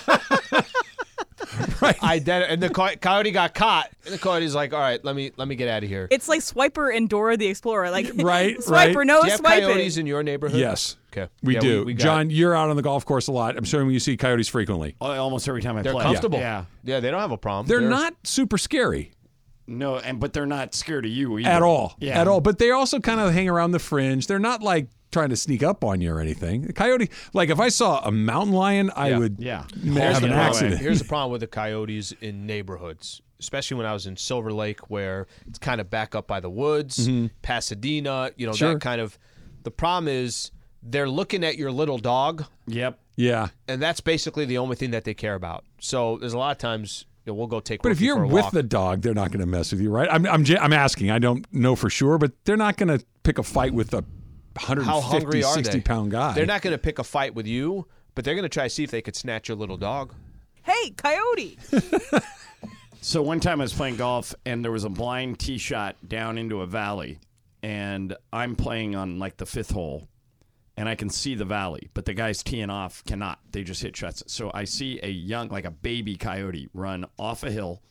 Right. I did, and the coy- coyote got caught. And the coyote's like, "All right, let me let me get out of here." It's like Swiper and Dora the Explorer. Like, Right, Swiper, right. no Do you have swiping. coyotes in your neighborhood? Yes. Okay. We Yeah, do. we got- John, you're out on the golf course a lot. I'm sure you see coyotes frequently. Almost every time I They're play. comfortable. Yeah. Yeah, they don't have a problem. They're not super scary. No, and but they're not scared of you either. At all. Yeah. At all. But they also kind of hang around the fringe. They're not like trying to sneak up on you or anything. The coyote, like if I saw a mountain lion, I Yeah. would Yeah. may Here's have the an problem. accident. Here's the problem with the coyotes in neighborhoods, especially when I was in Silver Lake, where it's kind of back up by the woods, Pasadena, you know, Sure. that kind of. The problem is they're looking at your little dog, Yep. Yeah. and that's basically the only thing that they care about. So there's a lot of times you know, we'll go take. But if Rookie you're for a with walk. the dog, they're not going to mess with you, right? I'm, I'm, j- I'm asking. I don't know for sure, but they're not going to pick a fight with a how 150, hungry are sixty they? pound guy. They're not going to pick a fight with you, but they're going to try to see if they could snatch your little dog. Hey, coyote! So one time I was playing golf and there was a blind tee shot down into a valley, and I'm playing on like the fifth hole, and I can see the valley, but the guys teeing off cannot. They just hit shots. So I see a young, like a baby coyote, run off a hill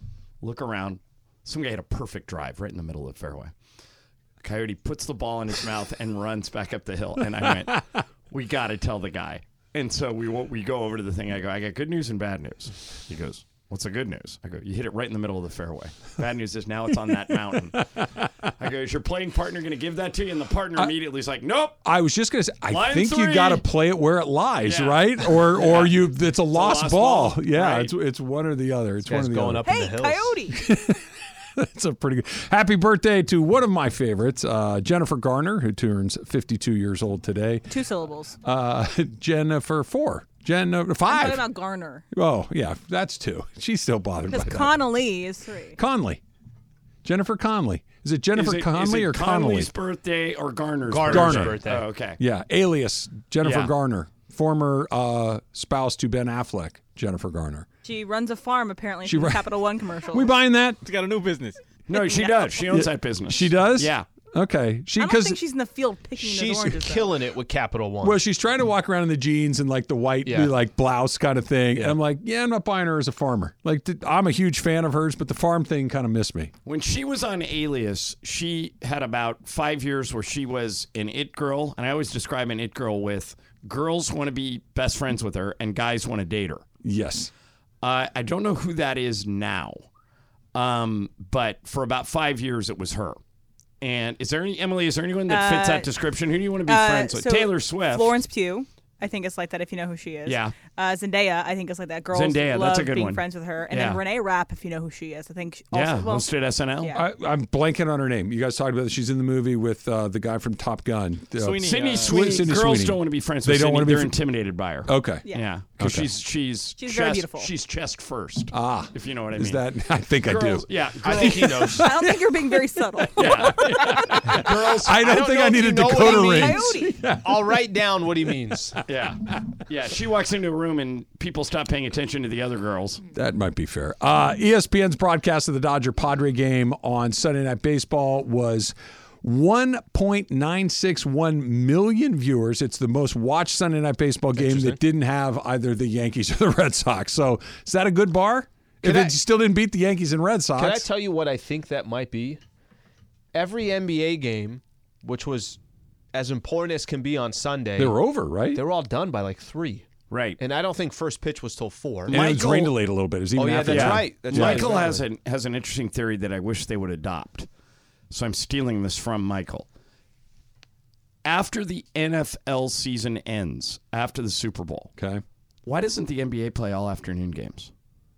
look around. Some guy had a perfect drive right in the middle of the fairway. Coyote puts the ball in his mouth and runs back up the hill. And I went, we got to tell the guy. And so we we go over to the thing. I go, I got good news and bad news. He goes, what's the good news? I go, you hit it right in the middle of the fairway. Bad news is now it's on that mountain. I go, is your playing partner going to give that to you? And the partner I, immediately is like, nope. I was just going to say, I Line think three. you got to play it where it lies, Yeah. right? Or Yeah. or you it's a lost, lost ball. ball. Yeah, Right. it's it's one or the other. It's This one guy's or the going other. up in Hey, the hills. Coyote. That's a pretty good. Happy birthday to one of my favorites, uh, Jennifer Garner, who turns fifty-two years old today. Two syllables. Uh, Jennifer four. Jen uh, I'm five. talking about Garner. Oh yeah, that's two. She's still bothered by Because that. Connolly is three. Conley. Jennifer Conley. Is it Jennifer Is it- Conley is it or Connolly? Conley's birthday or Garner's Garner's birthday? Garner. birthday. Oh, okay. Yeah, alias Jennifer Yeah. Garner, former uh, spouse to Ben Affleck. Jennifer Garner. She runs a farm, apparently, She from the run- Capital One commercial. We buying that? She's got a new business. No, she No. does. She owns Yeah. that business. She does? Yeah. Okay. She I don't because think she's in the field picking those She's oranges. though. killing it with Capital One. well, she's trying to walk around in the jeans and like the white Yeah. like blouse kind of thing. Yeah. And I'm like, yeah, I'm not buying her as a farmer. Like th- I'm a huge fan of hers, but the farm thing kind of missed me. When she was on Alias, she had about five years where she was an it girl. And I always describe an it girl with girls want to be best friends with her and guys want to date her. Yes. Uh, I don't know who that is now. Um, but for about five years, it was her. And is there any, Emily, is there anyone that fits Uh, that description? Who do you want to be Uh, friends with? so Taylor Swift. Florence Pugh, I think is like that if you know who she is. Yeah. Uh, Zendaya, I think is like that. Girls Zendaya, love that's a good being one. friends with her. And Yeah. then Renee Rapp, if you know who she is. I think she also, Yeah, well, hosted S N L. Yeah. I, I'm blanking on her name. You guys talked about it. She's in the movie with uh, the guy from Top Gun. Uh, Sweeney, Sydney uh, Sweeney. Sydney Girls Sweeney. don't want to be friends They with don't Sydney. wanna be They're fr- intimidated by her. Okay. Yeah. Yeah, because Okay. she's she's She's chest, very beautiful. She's chest first. Ah. if you know what I Is mean. that? I think girls, I do. Yeah, I girls, think he knows. I don't think you're being very subtle. Girls, I don't think know I if need you a know what Dakota he ring. means. Coyote. I'll write down what he means. yeah, yeah. She walks into a room and people stop paying attention to the other girls. That might be fair. Uh, E S P N's broadcast of the Dodger Padre game on Sunday Night Baseball was one point nine six one million viewers. It's the most watched Sunday Night Baseball game that didn't have either the Yankees or the Red Sox. So is that a good bar? Can if I- it still didn't beat the Yankees and Red Sox. Can I tell you what I think that might be? Every N B A game, which was as important as can be on Sunday, they were over, right? they were all done by like three. Right. And I don't think first pitch was till four. And it was Michael- rain delayed a little bit. It was even Oh, yeah, after that's that. right. That's right. Michael Exactly. has an has an interesting theory that I wish they would adopt. So I'm stealing this from Michael. After the N F L season ends, after the Super Bowl, Okay. why doesn't the N B A play all afternoon games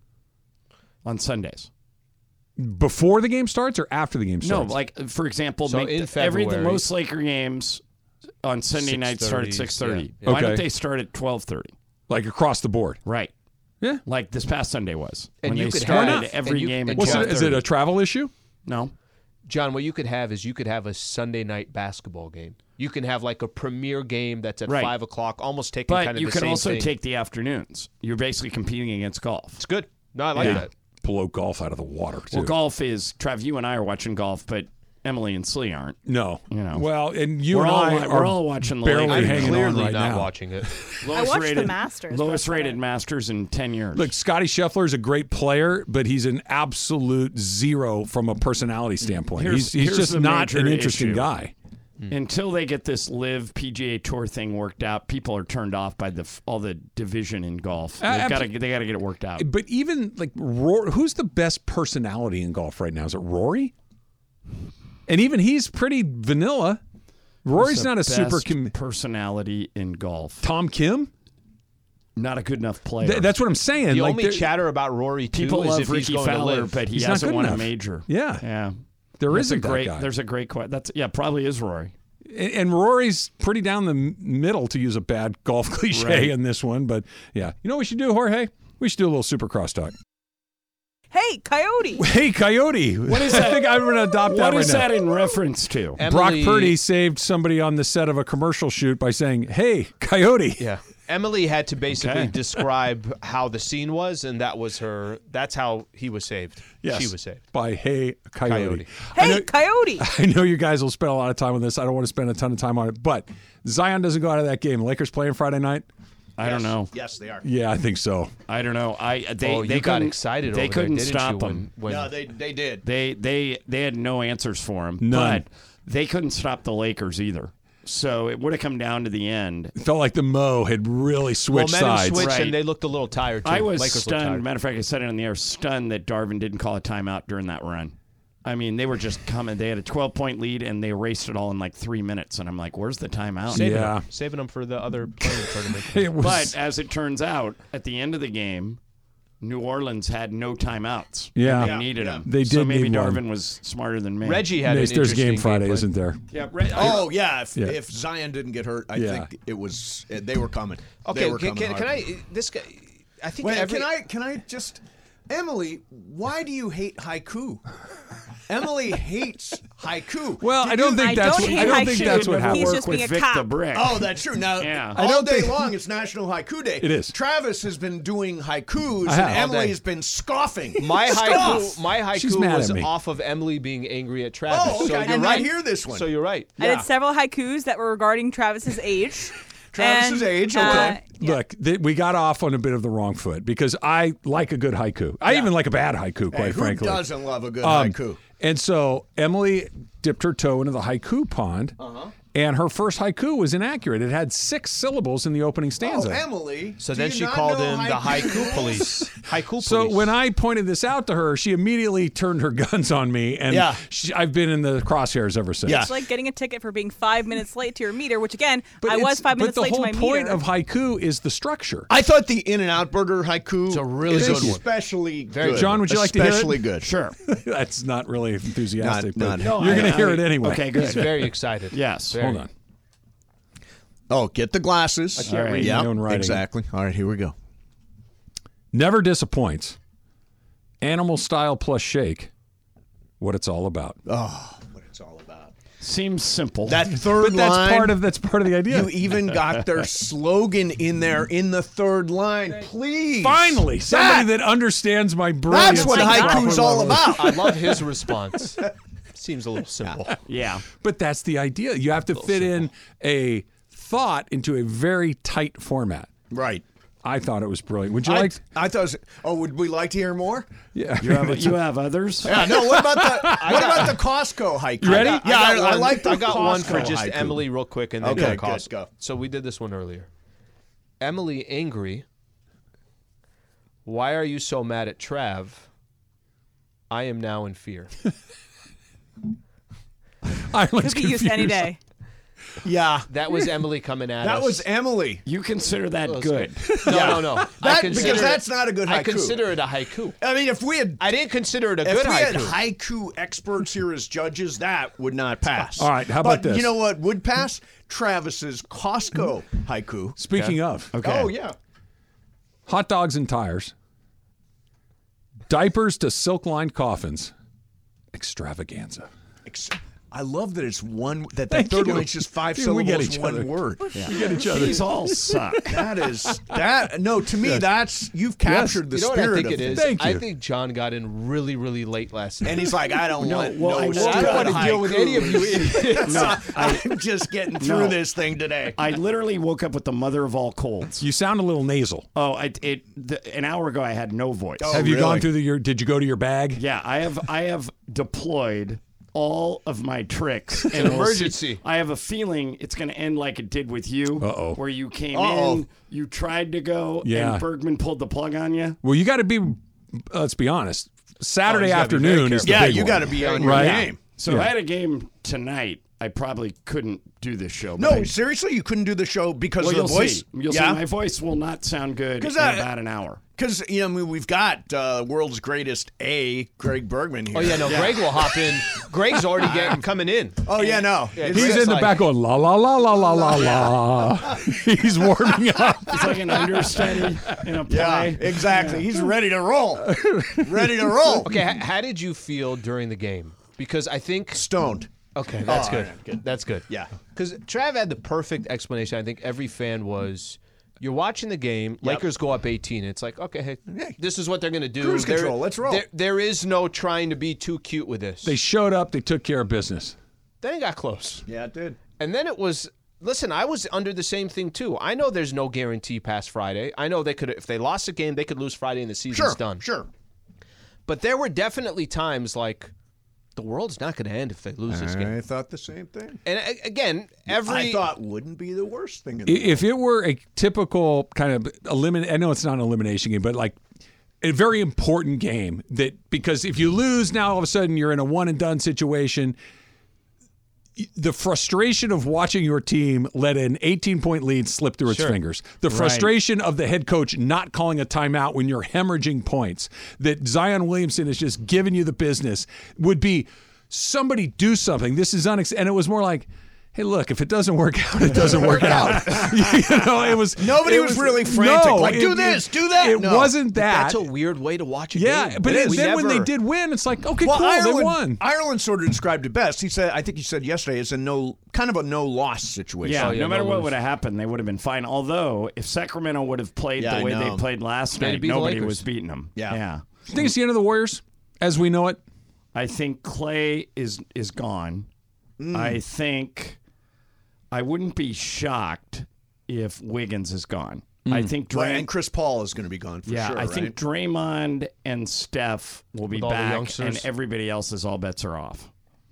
on Sundays? Before the game starts or after the game No, starts? like for example, So make in the, every the February- most Laker games on Sunday night start at six thirty. yeah. Why Okay. don't they start at twelve thirty? like across the board. Right. Yeah. Like this past Sunday was. And when you they could started have- every and you- game at and What's twelve it, thirty. is it a travel issue? No. John, what you could have is you could have a Sunday night basketball game. You can have like a premier game that's at Right. five o'clock, almost taking But kind of you the can same also thing. take the afternoons. You're basically competing against golf. It's good. No, I like Yeah. that. Blow golf out of the water, too. Well, golf is, Trav, you and I are watching golf, but Emily and Slee aren't. No. You know. Well, and you We're and all I wa- are we're all watching the barely Lakers. I'm hanging clearly on right not now. watching it. Lowest watched the rated, Masters, Lowest but that's rated about it. Masters in ten years. Look, Scotty Scheffler is a great player, but he's an absolute zero from a personality standpoint. Here's- he's he's here's just the not an major interesting issue. guy. Until they get this Live P G A Tour thing worked out, people are turned off by the f- all the division in golf. Uh, They've got to abso- they got to get it worked out. But even like Rory, who's the best personality in golf right now? Is it Rory? And even he's pretty vanilla. Rory's Who's the not a super best com- personality in golf. Tom Kim. Not a good enough player. Th- that's what I'm saying. The like only there- chatter about Rory too People is love if he's Ricky going to Fowler, live. but he He's not hasn't good won enough. a major. Yeah. Yeah. there That's isn't a great. that guy. There's a great. que- That's yeah. Probably is Rory. And, and Rory's pretty down the m- middle, to use a bad golf cliche Right. in this one. But yeah, you know what we should do, Jorge? We should do a little Supercross talk. Hey, Coyote. Hey, Coyote. What is I that? think I'm going to adopt that What right is now. that in reference to? Brock Emily- Purdy saved somebody on the set of a commercial shoot by saying, "Hey, Coyote." Yeah. Emily had to basically Okay. describe how the scene was, and that was her. That's how he was saved. Yes. She was saved. By Hey, Coyote. Coyote. I Hey, know, Coyote. I know you guys will spend a lot of time on this. I don't want to spend a ton of time on it, but Zion doesn't go out of that game. Lakers playing Friday night. I don't know. Yes, they are. Yeah, I think so. I don't know. I they Oh, they you got couldn't- excited They over there, couldn't didn't stop you, them. when- when- No, they they did. They they they had no answers for him. None. But they couldn't stop the Lakers either. So it would have come down to the end. It felt like the Mo had really switched well, men sides. switched Right. and they looked a little tired too. I was Lakers looked stunned. tired. Matter of fact, I said it on the air. Stunned that Darvin didn't call a timeout during that run. I mean, they were just coming. They had a twelve-point lead, and they erased it all in like three minutes. And I'm like, where's the timeout? Saving Yeah. them, saving them for the other playing tournament. It was, But as it turns out, at the end of the game, New Orleans had no timeouts. Yeah. And they Yeah, needed yeah. them. They So did maybe need one. Darvin was smarter than me. Reggie had There's, an there's interesting game Friday, plan. isn't there? Yeah. Re- Oh yeah, if, Yeah. if Zion didn't get hurt, I Yeah. think it was they were coming. Okay, they were can, coming can, can hard. I? This guy, I think Wait, every. can I can I just Emily, why do you hate haiku? Emily hates haiku. Well, Did I don't you- think I that's don't what, hate I don't think haiku. that's what happened. He's work just with being a Vic cop. the Brick. Oh, that's true. Now, Yeah. I all don't day think- long, it's National Haiku Day. It is. Travis has been doing haikus, I have. and All Emily day. has been scoffing. My Scoff! haiku, my She's haiku mad was at me. off of Emily being angry at Travis. Oh, okay. So I you're did not right. hear this one. So you're right. I did several haikus that were regarding Travis's age. Travis's And, age, uh, okay. Look, th- we got off on a bit of the wrong foot because I like a good haiku. I even like a bad haiku, quite Hey, who frankly. doesn't love a good Um, haiku? And so Emily dipped her toe into the haiku pond, Uh-huh. and her first haiku was inaccurate. It had six syllables in the opening Oh, stanza. Emily. So do then you she not called know in the haiku haiku rules? police. Haiku So police. when I pointed this out to her, she immediately turned her guns on me, and Yeah. she, I've been in the crosshairs ever since. Yeah. It's like getting a ticket for being five minutes late to your meter, which again, But I was it's- five minutes but late the to whole my point meter. of haiku is the structure. I thought the In-N-Out Burger haiku It's a really is good one. especially Very good. John, would you like to hear it? Especially good. Sure. That's not really enthusiastic, Not- but not- you're I- going to hear I- it anyway. Okay, He's good. very excited. Yes. Very. Hold on. Oh, get the glasses. I can't read yeah, my own writing. Exactly. All right, here we go. Never disappoints. Animal style plus shake. What it's all about. Oh, what it's all about. Seems simple. That third But that's line. part of that's part of the idea. You even got their slogan in there in the third line. Please. Finally, somebody that, understands my brilliance. That's what at the haiku's proper all level. about. I love his response. Seems a little simple. yeah. But that's the idea. You have to fit in a thought into a very tight format. Right. I thought it was brilliant. Would you I, like? I thought. It was, oh, would we like to hear more? Yeah. You have, you have others? Yeah. No. What about the What about the Costco haiku? You ready? I got- Yeah, I, I, got I one, like the I got one for Costco just haiku. Emily real quick and then Okay, go good, Costco. go. So we did this one earlier. Emily angry. Why are you so mad at Trav? I am now in fear. I was Could be used any confused. day. Yeah. That was Emily coming at That us. was Emily. You consider that was good. No, no, no. I That- consider because it- that's not a good I haiku. consider it a haiku. I mean, if we had I didn't consider it a if good we haiku. had haiku experts here as judges, that would not pass. All right, how but about this? You know what would pass? Travis's Costco haiku. Speaking of, Okay. Oh yeah. hot dogs and tires, diapers to silk-lined coffins, extravaganza. Ex- I love that it's one that the Thank third you. line's just five Yeah, we get syllables, each one other. word. We get each other. These all suck. That is that. No, to me, Yes. that's you've captured the you know what I spirit think of it is? Thank I you. think John got in really, really late last night. And he's like, I don't want. well, no, I it's woke not up- a I don't want to deal with haiku. any of you idiots. No, I'm just getting through No. this thing today. I literally woke up with the mother of all colds. You sound a little nasal. Oh, I, it the, an hour ago I had no voice. Oh, have you gone really? through the? Your, did you go to your bag? Yeah, I have I have deployed all of my tricks. an and we'll see- emergency. I have a feeling it's going to end like it did with you, Uh-oh. where you came Uh-oh. in, you tried to go, Yeah. and Bergman pulled the plug on you. Well, you got to be. Let's be honest. Saturday Oh, he's gotta be very afternoon is the yeah, big you one. got to be on your Right. game. So Yeah. if I had a game tonight, I probably couldn't do this show. but No, I- seriously, you couldn't do the show because well, of you'll the voice. see. You'll yeah, see. My voice will not sound good in 'Cause I- about an hour. because you know I mean, we've got uh, world's greatest A, Greg Bergman here. Oh yeah, no. Greg will hop in. Greg's already getting coming in. Oh yeah, no. Yeah, It's- He's Greg's in the like- back going la la la la la la la. He's warming up. It's like an understudy in a yeah, play. exactly. He's ready to roll. ready to roll. Okay, h- how did you feel during the game? Because I think Stoned. Okay, that's Oh, good. yeah, good. That's good. Yeah. Because Trav had the perfect explanation. I think every fan was, you're watching the game, Lakers go up eighteen. It's like, okay, hey, this is what they're going to do. Cruise There- control, let's roll. There, there is no trying to be too cute with this. They showed up. They took care of business. Then it got close. Yeah, it did. And then it was Listen, I was under the same thing too. I know there's no guarantee past Friday. I know they could, if they lost a game, they could lose Friday and the season's Sure, done. sure. But there were definitely times like the world's not going to end if they lose this game. I thought the same thing. And uh, again, every I thought wouldn't be the worst thing in the If it were a typical kind of eliminate, I know it's not an elimination game, but like a very important game that because if you lose now, all of a sudden you're in a one and done situation. The frustration of watching your team let an eighteen-point lead slip through its Sure. fingers. The Right. frustration of the head coach not calling a timeout when you're hemorrhaging points. That Zion Williamson is just giving you the business would be somebody do something. This is unex. And it was more like, hey, look, if it doesn't work out, it doesn't work out. you know, it was Nobody it was really frantic, no, like, do it- this, it- do that. It No. wasn't that. That's a weird way to watch a yeah, game. but It it, is. then We when they never- did win, it's like, okay, well, cool, Ireland, they won. Ireland sort of described it best. He said, I think he said yesterday, it's a no, kind of a no loss situation. Yeah, Oh, yeah, no matter no what lose. would have happened, they would have been fine. Although, if Sacramento would have played Yeah, I the way know. they played last They'd night, beat the nobody Lakers. was beating them. Yeah. yeah. Do you think it's the end of the Warriors as we know it? I think Clay is is gone. Mm. I think I wouldn't be shocked if Wiggins is gone. I think Right, Dray- and Chris Paul is going to be gone for yeah, sure. I think right? Draymond and Steph will be With all the back, youngsters. and everybody else's all bets are off.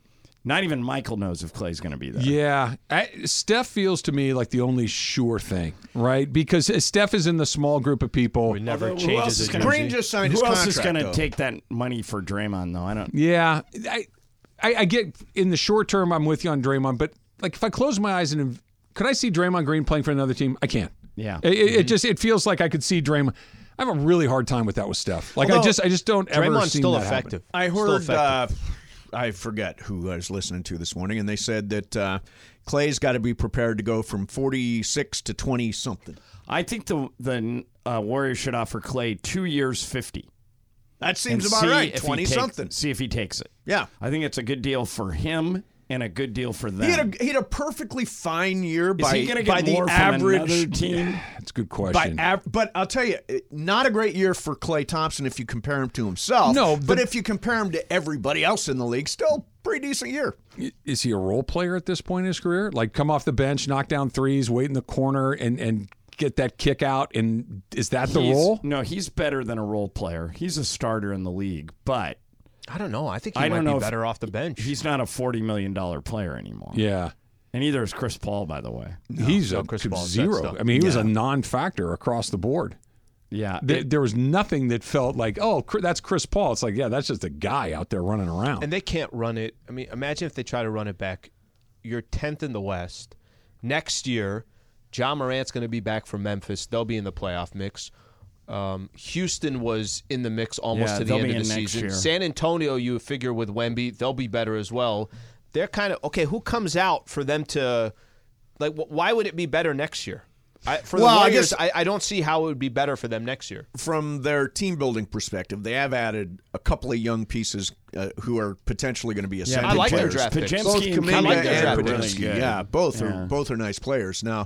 Not even Michael knows if Clay's going to be there. Yeah. I, Steph feels to me like the only sure thing, right? Because Steph is in the small group of people. We never Although, who changes else is it. gonna- Green just signed his Who else contract. is going to though. take that money for Draymond, though? I don't. Yeah. I, I, I get in the short term, I'm with you on Draymond, but like if I close my eyes and could I see Draymond Green playing for another team? I can't. Yeah. It, it, it just it feels like I could see Draymond. I have a really hard time with that with Steph. Like I Although, just I just don't ever Draymond's see still that effective. happen. I Still heard, effective. uh, I forget who I was listening to this morning, and they said that uh, Clay's got to be prepared to go from forty-six to twenty something. I think the the uh, Warriors should offer Clay two years, fifty. That seems and about see right. if he Twenty takes- something. See if he takes it. Yeah. I think it's a good deal for him and a good deal for them. He had a he had a perfectly fine year Is by he going to by get the more from average another team? That's a good By question. av- but I'll tell you, it- not a great year for Klay Thompson if you compare him to himself. No, but, but- if you compare him to everybody else in the league, still pretty decent year. Is he a role player at this point in his career? Like come off the bench, knock down threes, wait in the corner, and and get that kick out? And is that the He's- role? No, he's better than a role player. He's a starter in the league, but I don't know. I think he I might don't be know if- better off the bench. he's not a forty million dollars player anymore. Yeah. And neither is Chris Paul, by the way. He's no, a Chris Paul's zero. that stuff. I mean, he was Yeah. a non-factor across the board. Yeah. There, it- there was nothing that felt like, oh, Cr- that's Chris Paul. It's like, yeah, that's just a guy out there running around. And they can't run it. I mean, imagine if they try to run it back. You're tenth in the West. Next year, John Morant's going to be back from Memphis. They'll be in the playoff mix. Um, Houston was in the mix almost Yeah, to the they'll end be of the in next season. year. San Antonio, you figure with Wemby, they'll be better as well. They're kind of, okay, who comes out for them to, like, wh- why would it be better next year? I, for the Well, I Warriors, guess- I, I don't see how it would be better for them next year. From their team building perspective, they have added a couple of young pieces uh, who are potentially going to be ascending I like their players. draft picks. Pajemski Both and Kuminga I like Kuminga their and draft are picks. Pajemski. really good. Yeah, both Yeah. are both are nice players. Now,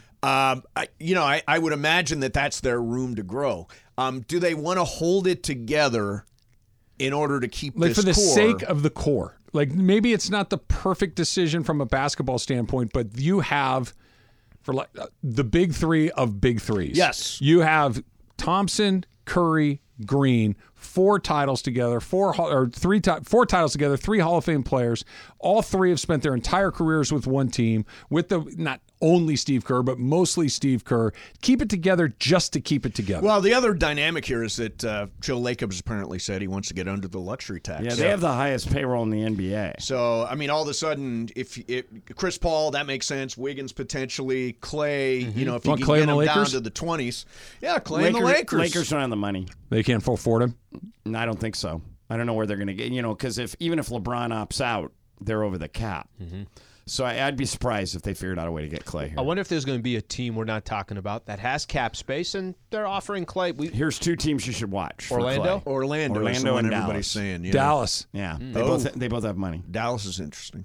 um, I, you know, I, I would imagine that that's their room to grow. Um, do they want to hold it together in order to keep like this for the core? sake of the core. Like maybe it's not the perfect decision from a basketball standpoint, but you have for like uh, the big three of big threes. Yes. You have Thompson, Curry, Green, four titles together, four Hall- or three ti- four titles together, three Hall of Fame players. All three have spent their entire careers with one team, with the not only Steve Kerr, but mostly Steve Kerr. Keep it together just to keep it together. Well, the other dynamic here is that uh, Joe Lacob's apparently said he wants to get under the luxury tax. yeah, they have the highest payroll in the N B A. So, I mean, all of a sudden, if, if Chris Paul, that makes sense. Wiggins potentially, Clay, you know, if you Want can Clay get and the him down Lakers? to the twenties. Yeah, Clay and the Lakers. Lakers don't have the money. They can't afford him. No, I don't think so. I don't know where they're going to get. You know, because if even if LeBron opts out, they're over the cap. So I, I'd be surprised if they figured out a way to get Clay here. I wonder if there's going to be a team we're not talking about that has cap space and they're offering Clay. We, Here's two teams you should watch. for Orlando? Clay. Orlando, is the Orlando one and everybody's Dallas. saying. Yeah. Dallas. Yeah, they Oh. both they both have money. Dallas is interesting.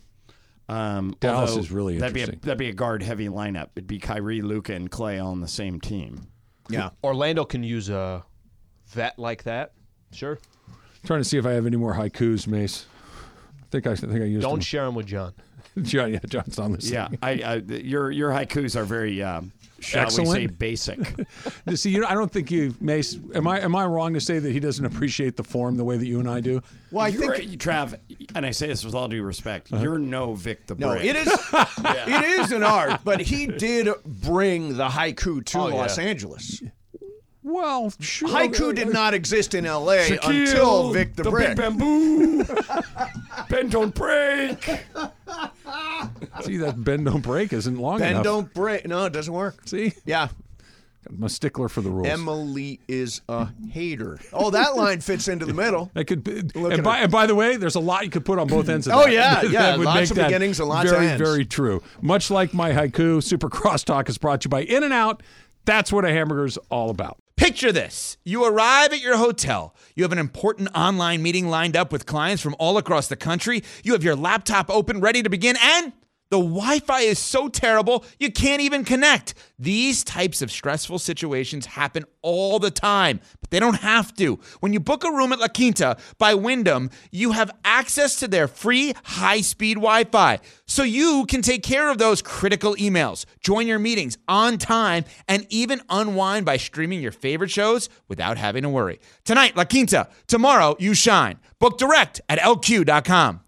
Um, Dallas although is really that'd interesting. Be a, that'd be a guard heavy lineup. It'd be Kyrie, Luka, and Clay all on the same team. Yeah. Orlando can use a vet like that. Sure. Trying to see if I have any more haikus, Mace. I think I, I think I used Don't them. share them with John. John, yeah, John's on this. Yeah, I, I, your your haikus are very, um, shall Excellent. we say, basic. See, you know, I don't think you, Mace. Am I am I wrong to say that he doesn't appreciate the form the way that you and I do? Well, I you're, think, Trav, and I say this with all due respect, uh-huh. you're no Vic the No, Brick. it is yeah. it is an art, but he did bring the haiku to Oh, Los yeah. Angeles. Well, sure. Haiku did not exist in L A Shaquille, until Vic the, the Brick. Big Bamboo. Ben don't break. See, that bend don't break isn't long Ben enough. don't break. No, it doesn't work. See? Yeah. I'm a stickler for the rules. Emily is a hater. Oh, that line fits into the middle. That could be, Look and at by, her. and by the way, there's a lot you could put on both ends of Oh, that. yeah, That yeah. would Lots make of that beginnings and lots of very, ends. very true. Much like my haiku, Super Crosstalk is brought to you by In-N-Out. That's what a hamburger's all about. Picture this. You arrive at your hotel. You have an important online meeting lined up with clients from all across the country. You have your laptop open, ready to begin, and the Wi-Fi is so terrible, you can't even connect. These types of stressful situations happen all the time, but they don't have to. When you book a room at La Quinta by Wyndham, you have access to their free high-speed Wi-Fi, so you can take care of those critical emails, join your meetings on time, and even unwind by streaming your favorite shows without having to worry. Tonight, La Quinta. Tomorrow, you shine. Book direct at L Q dot com.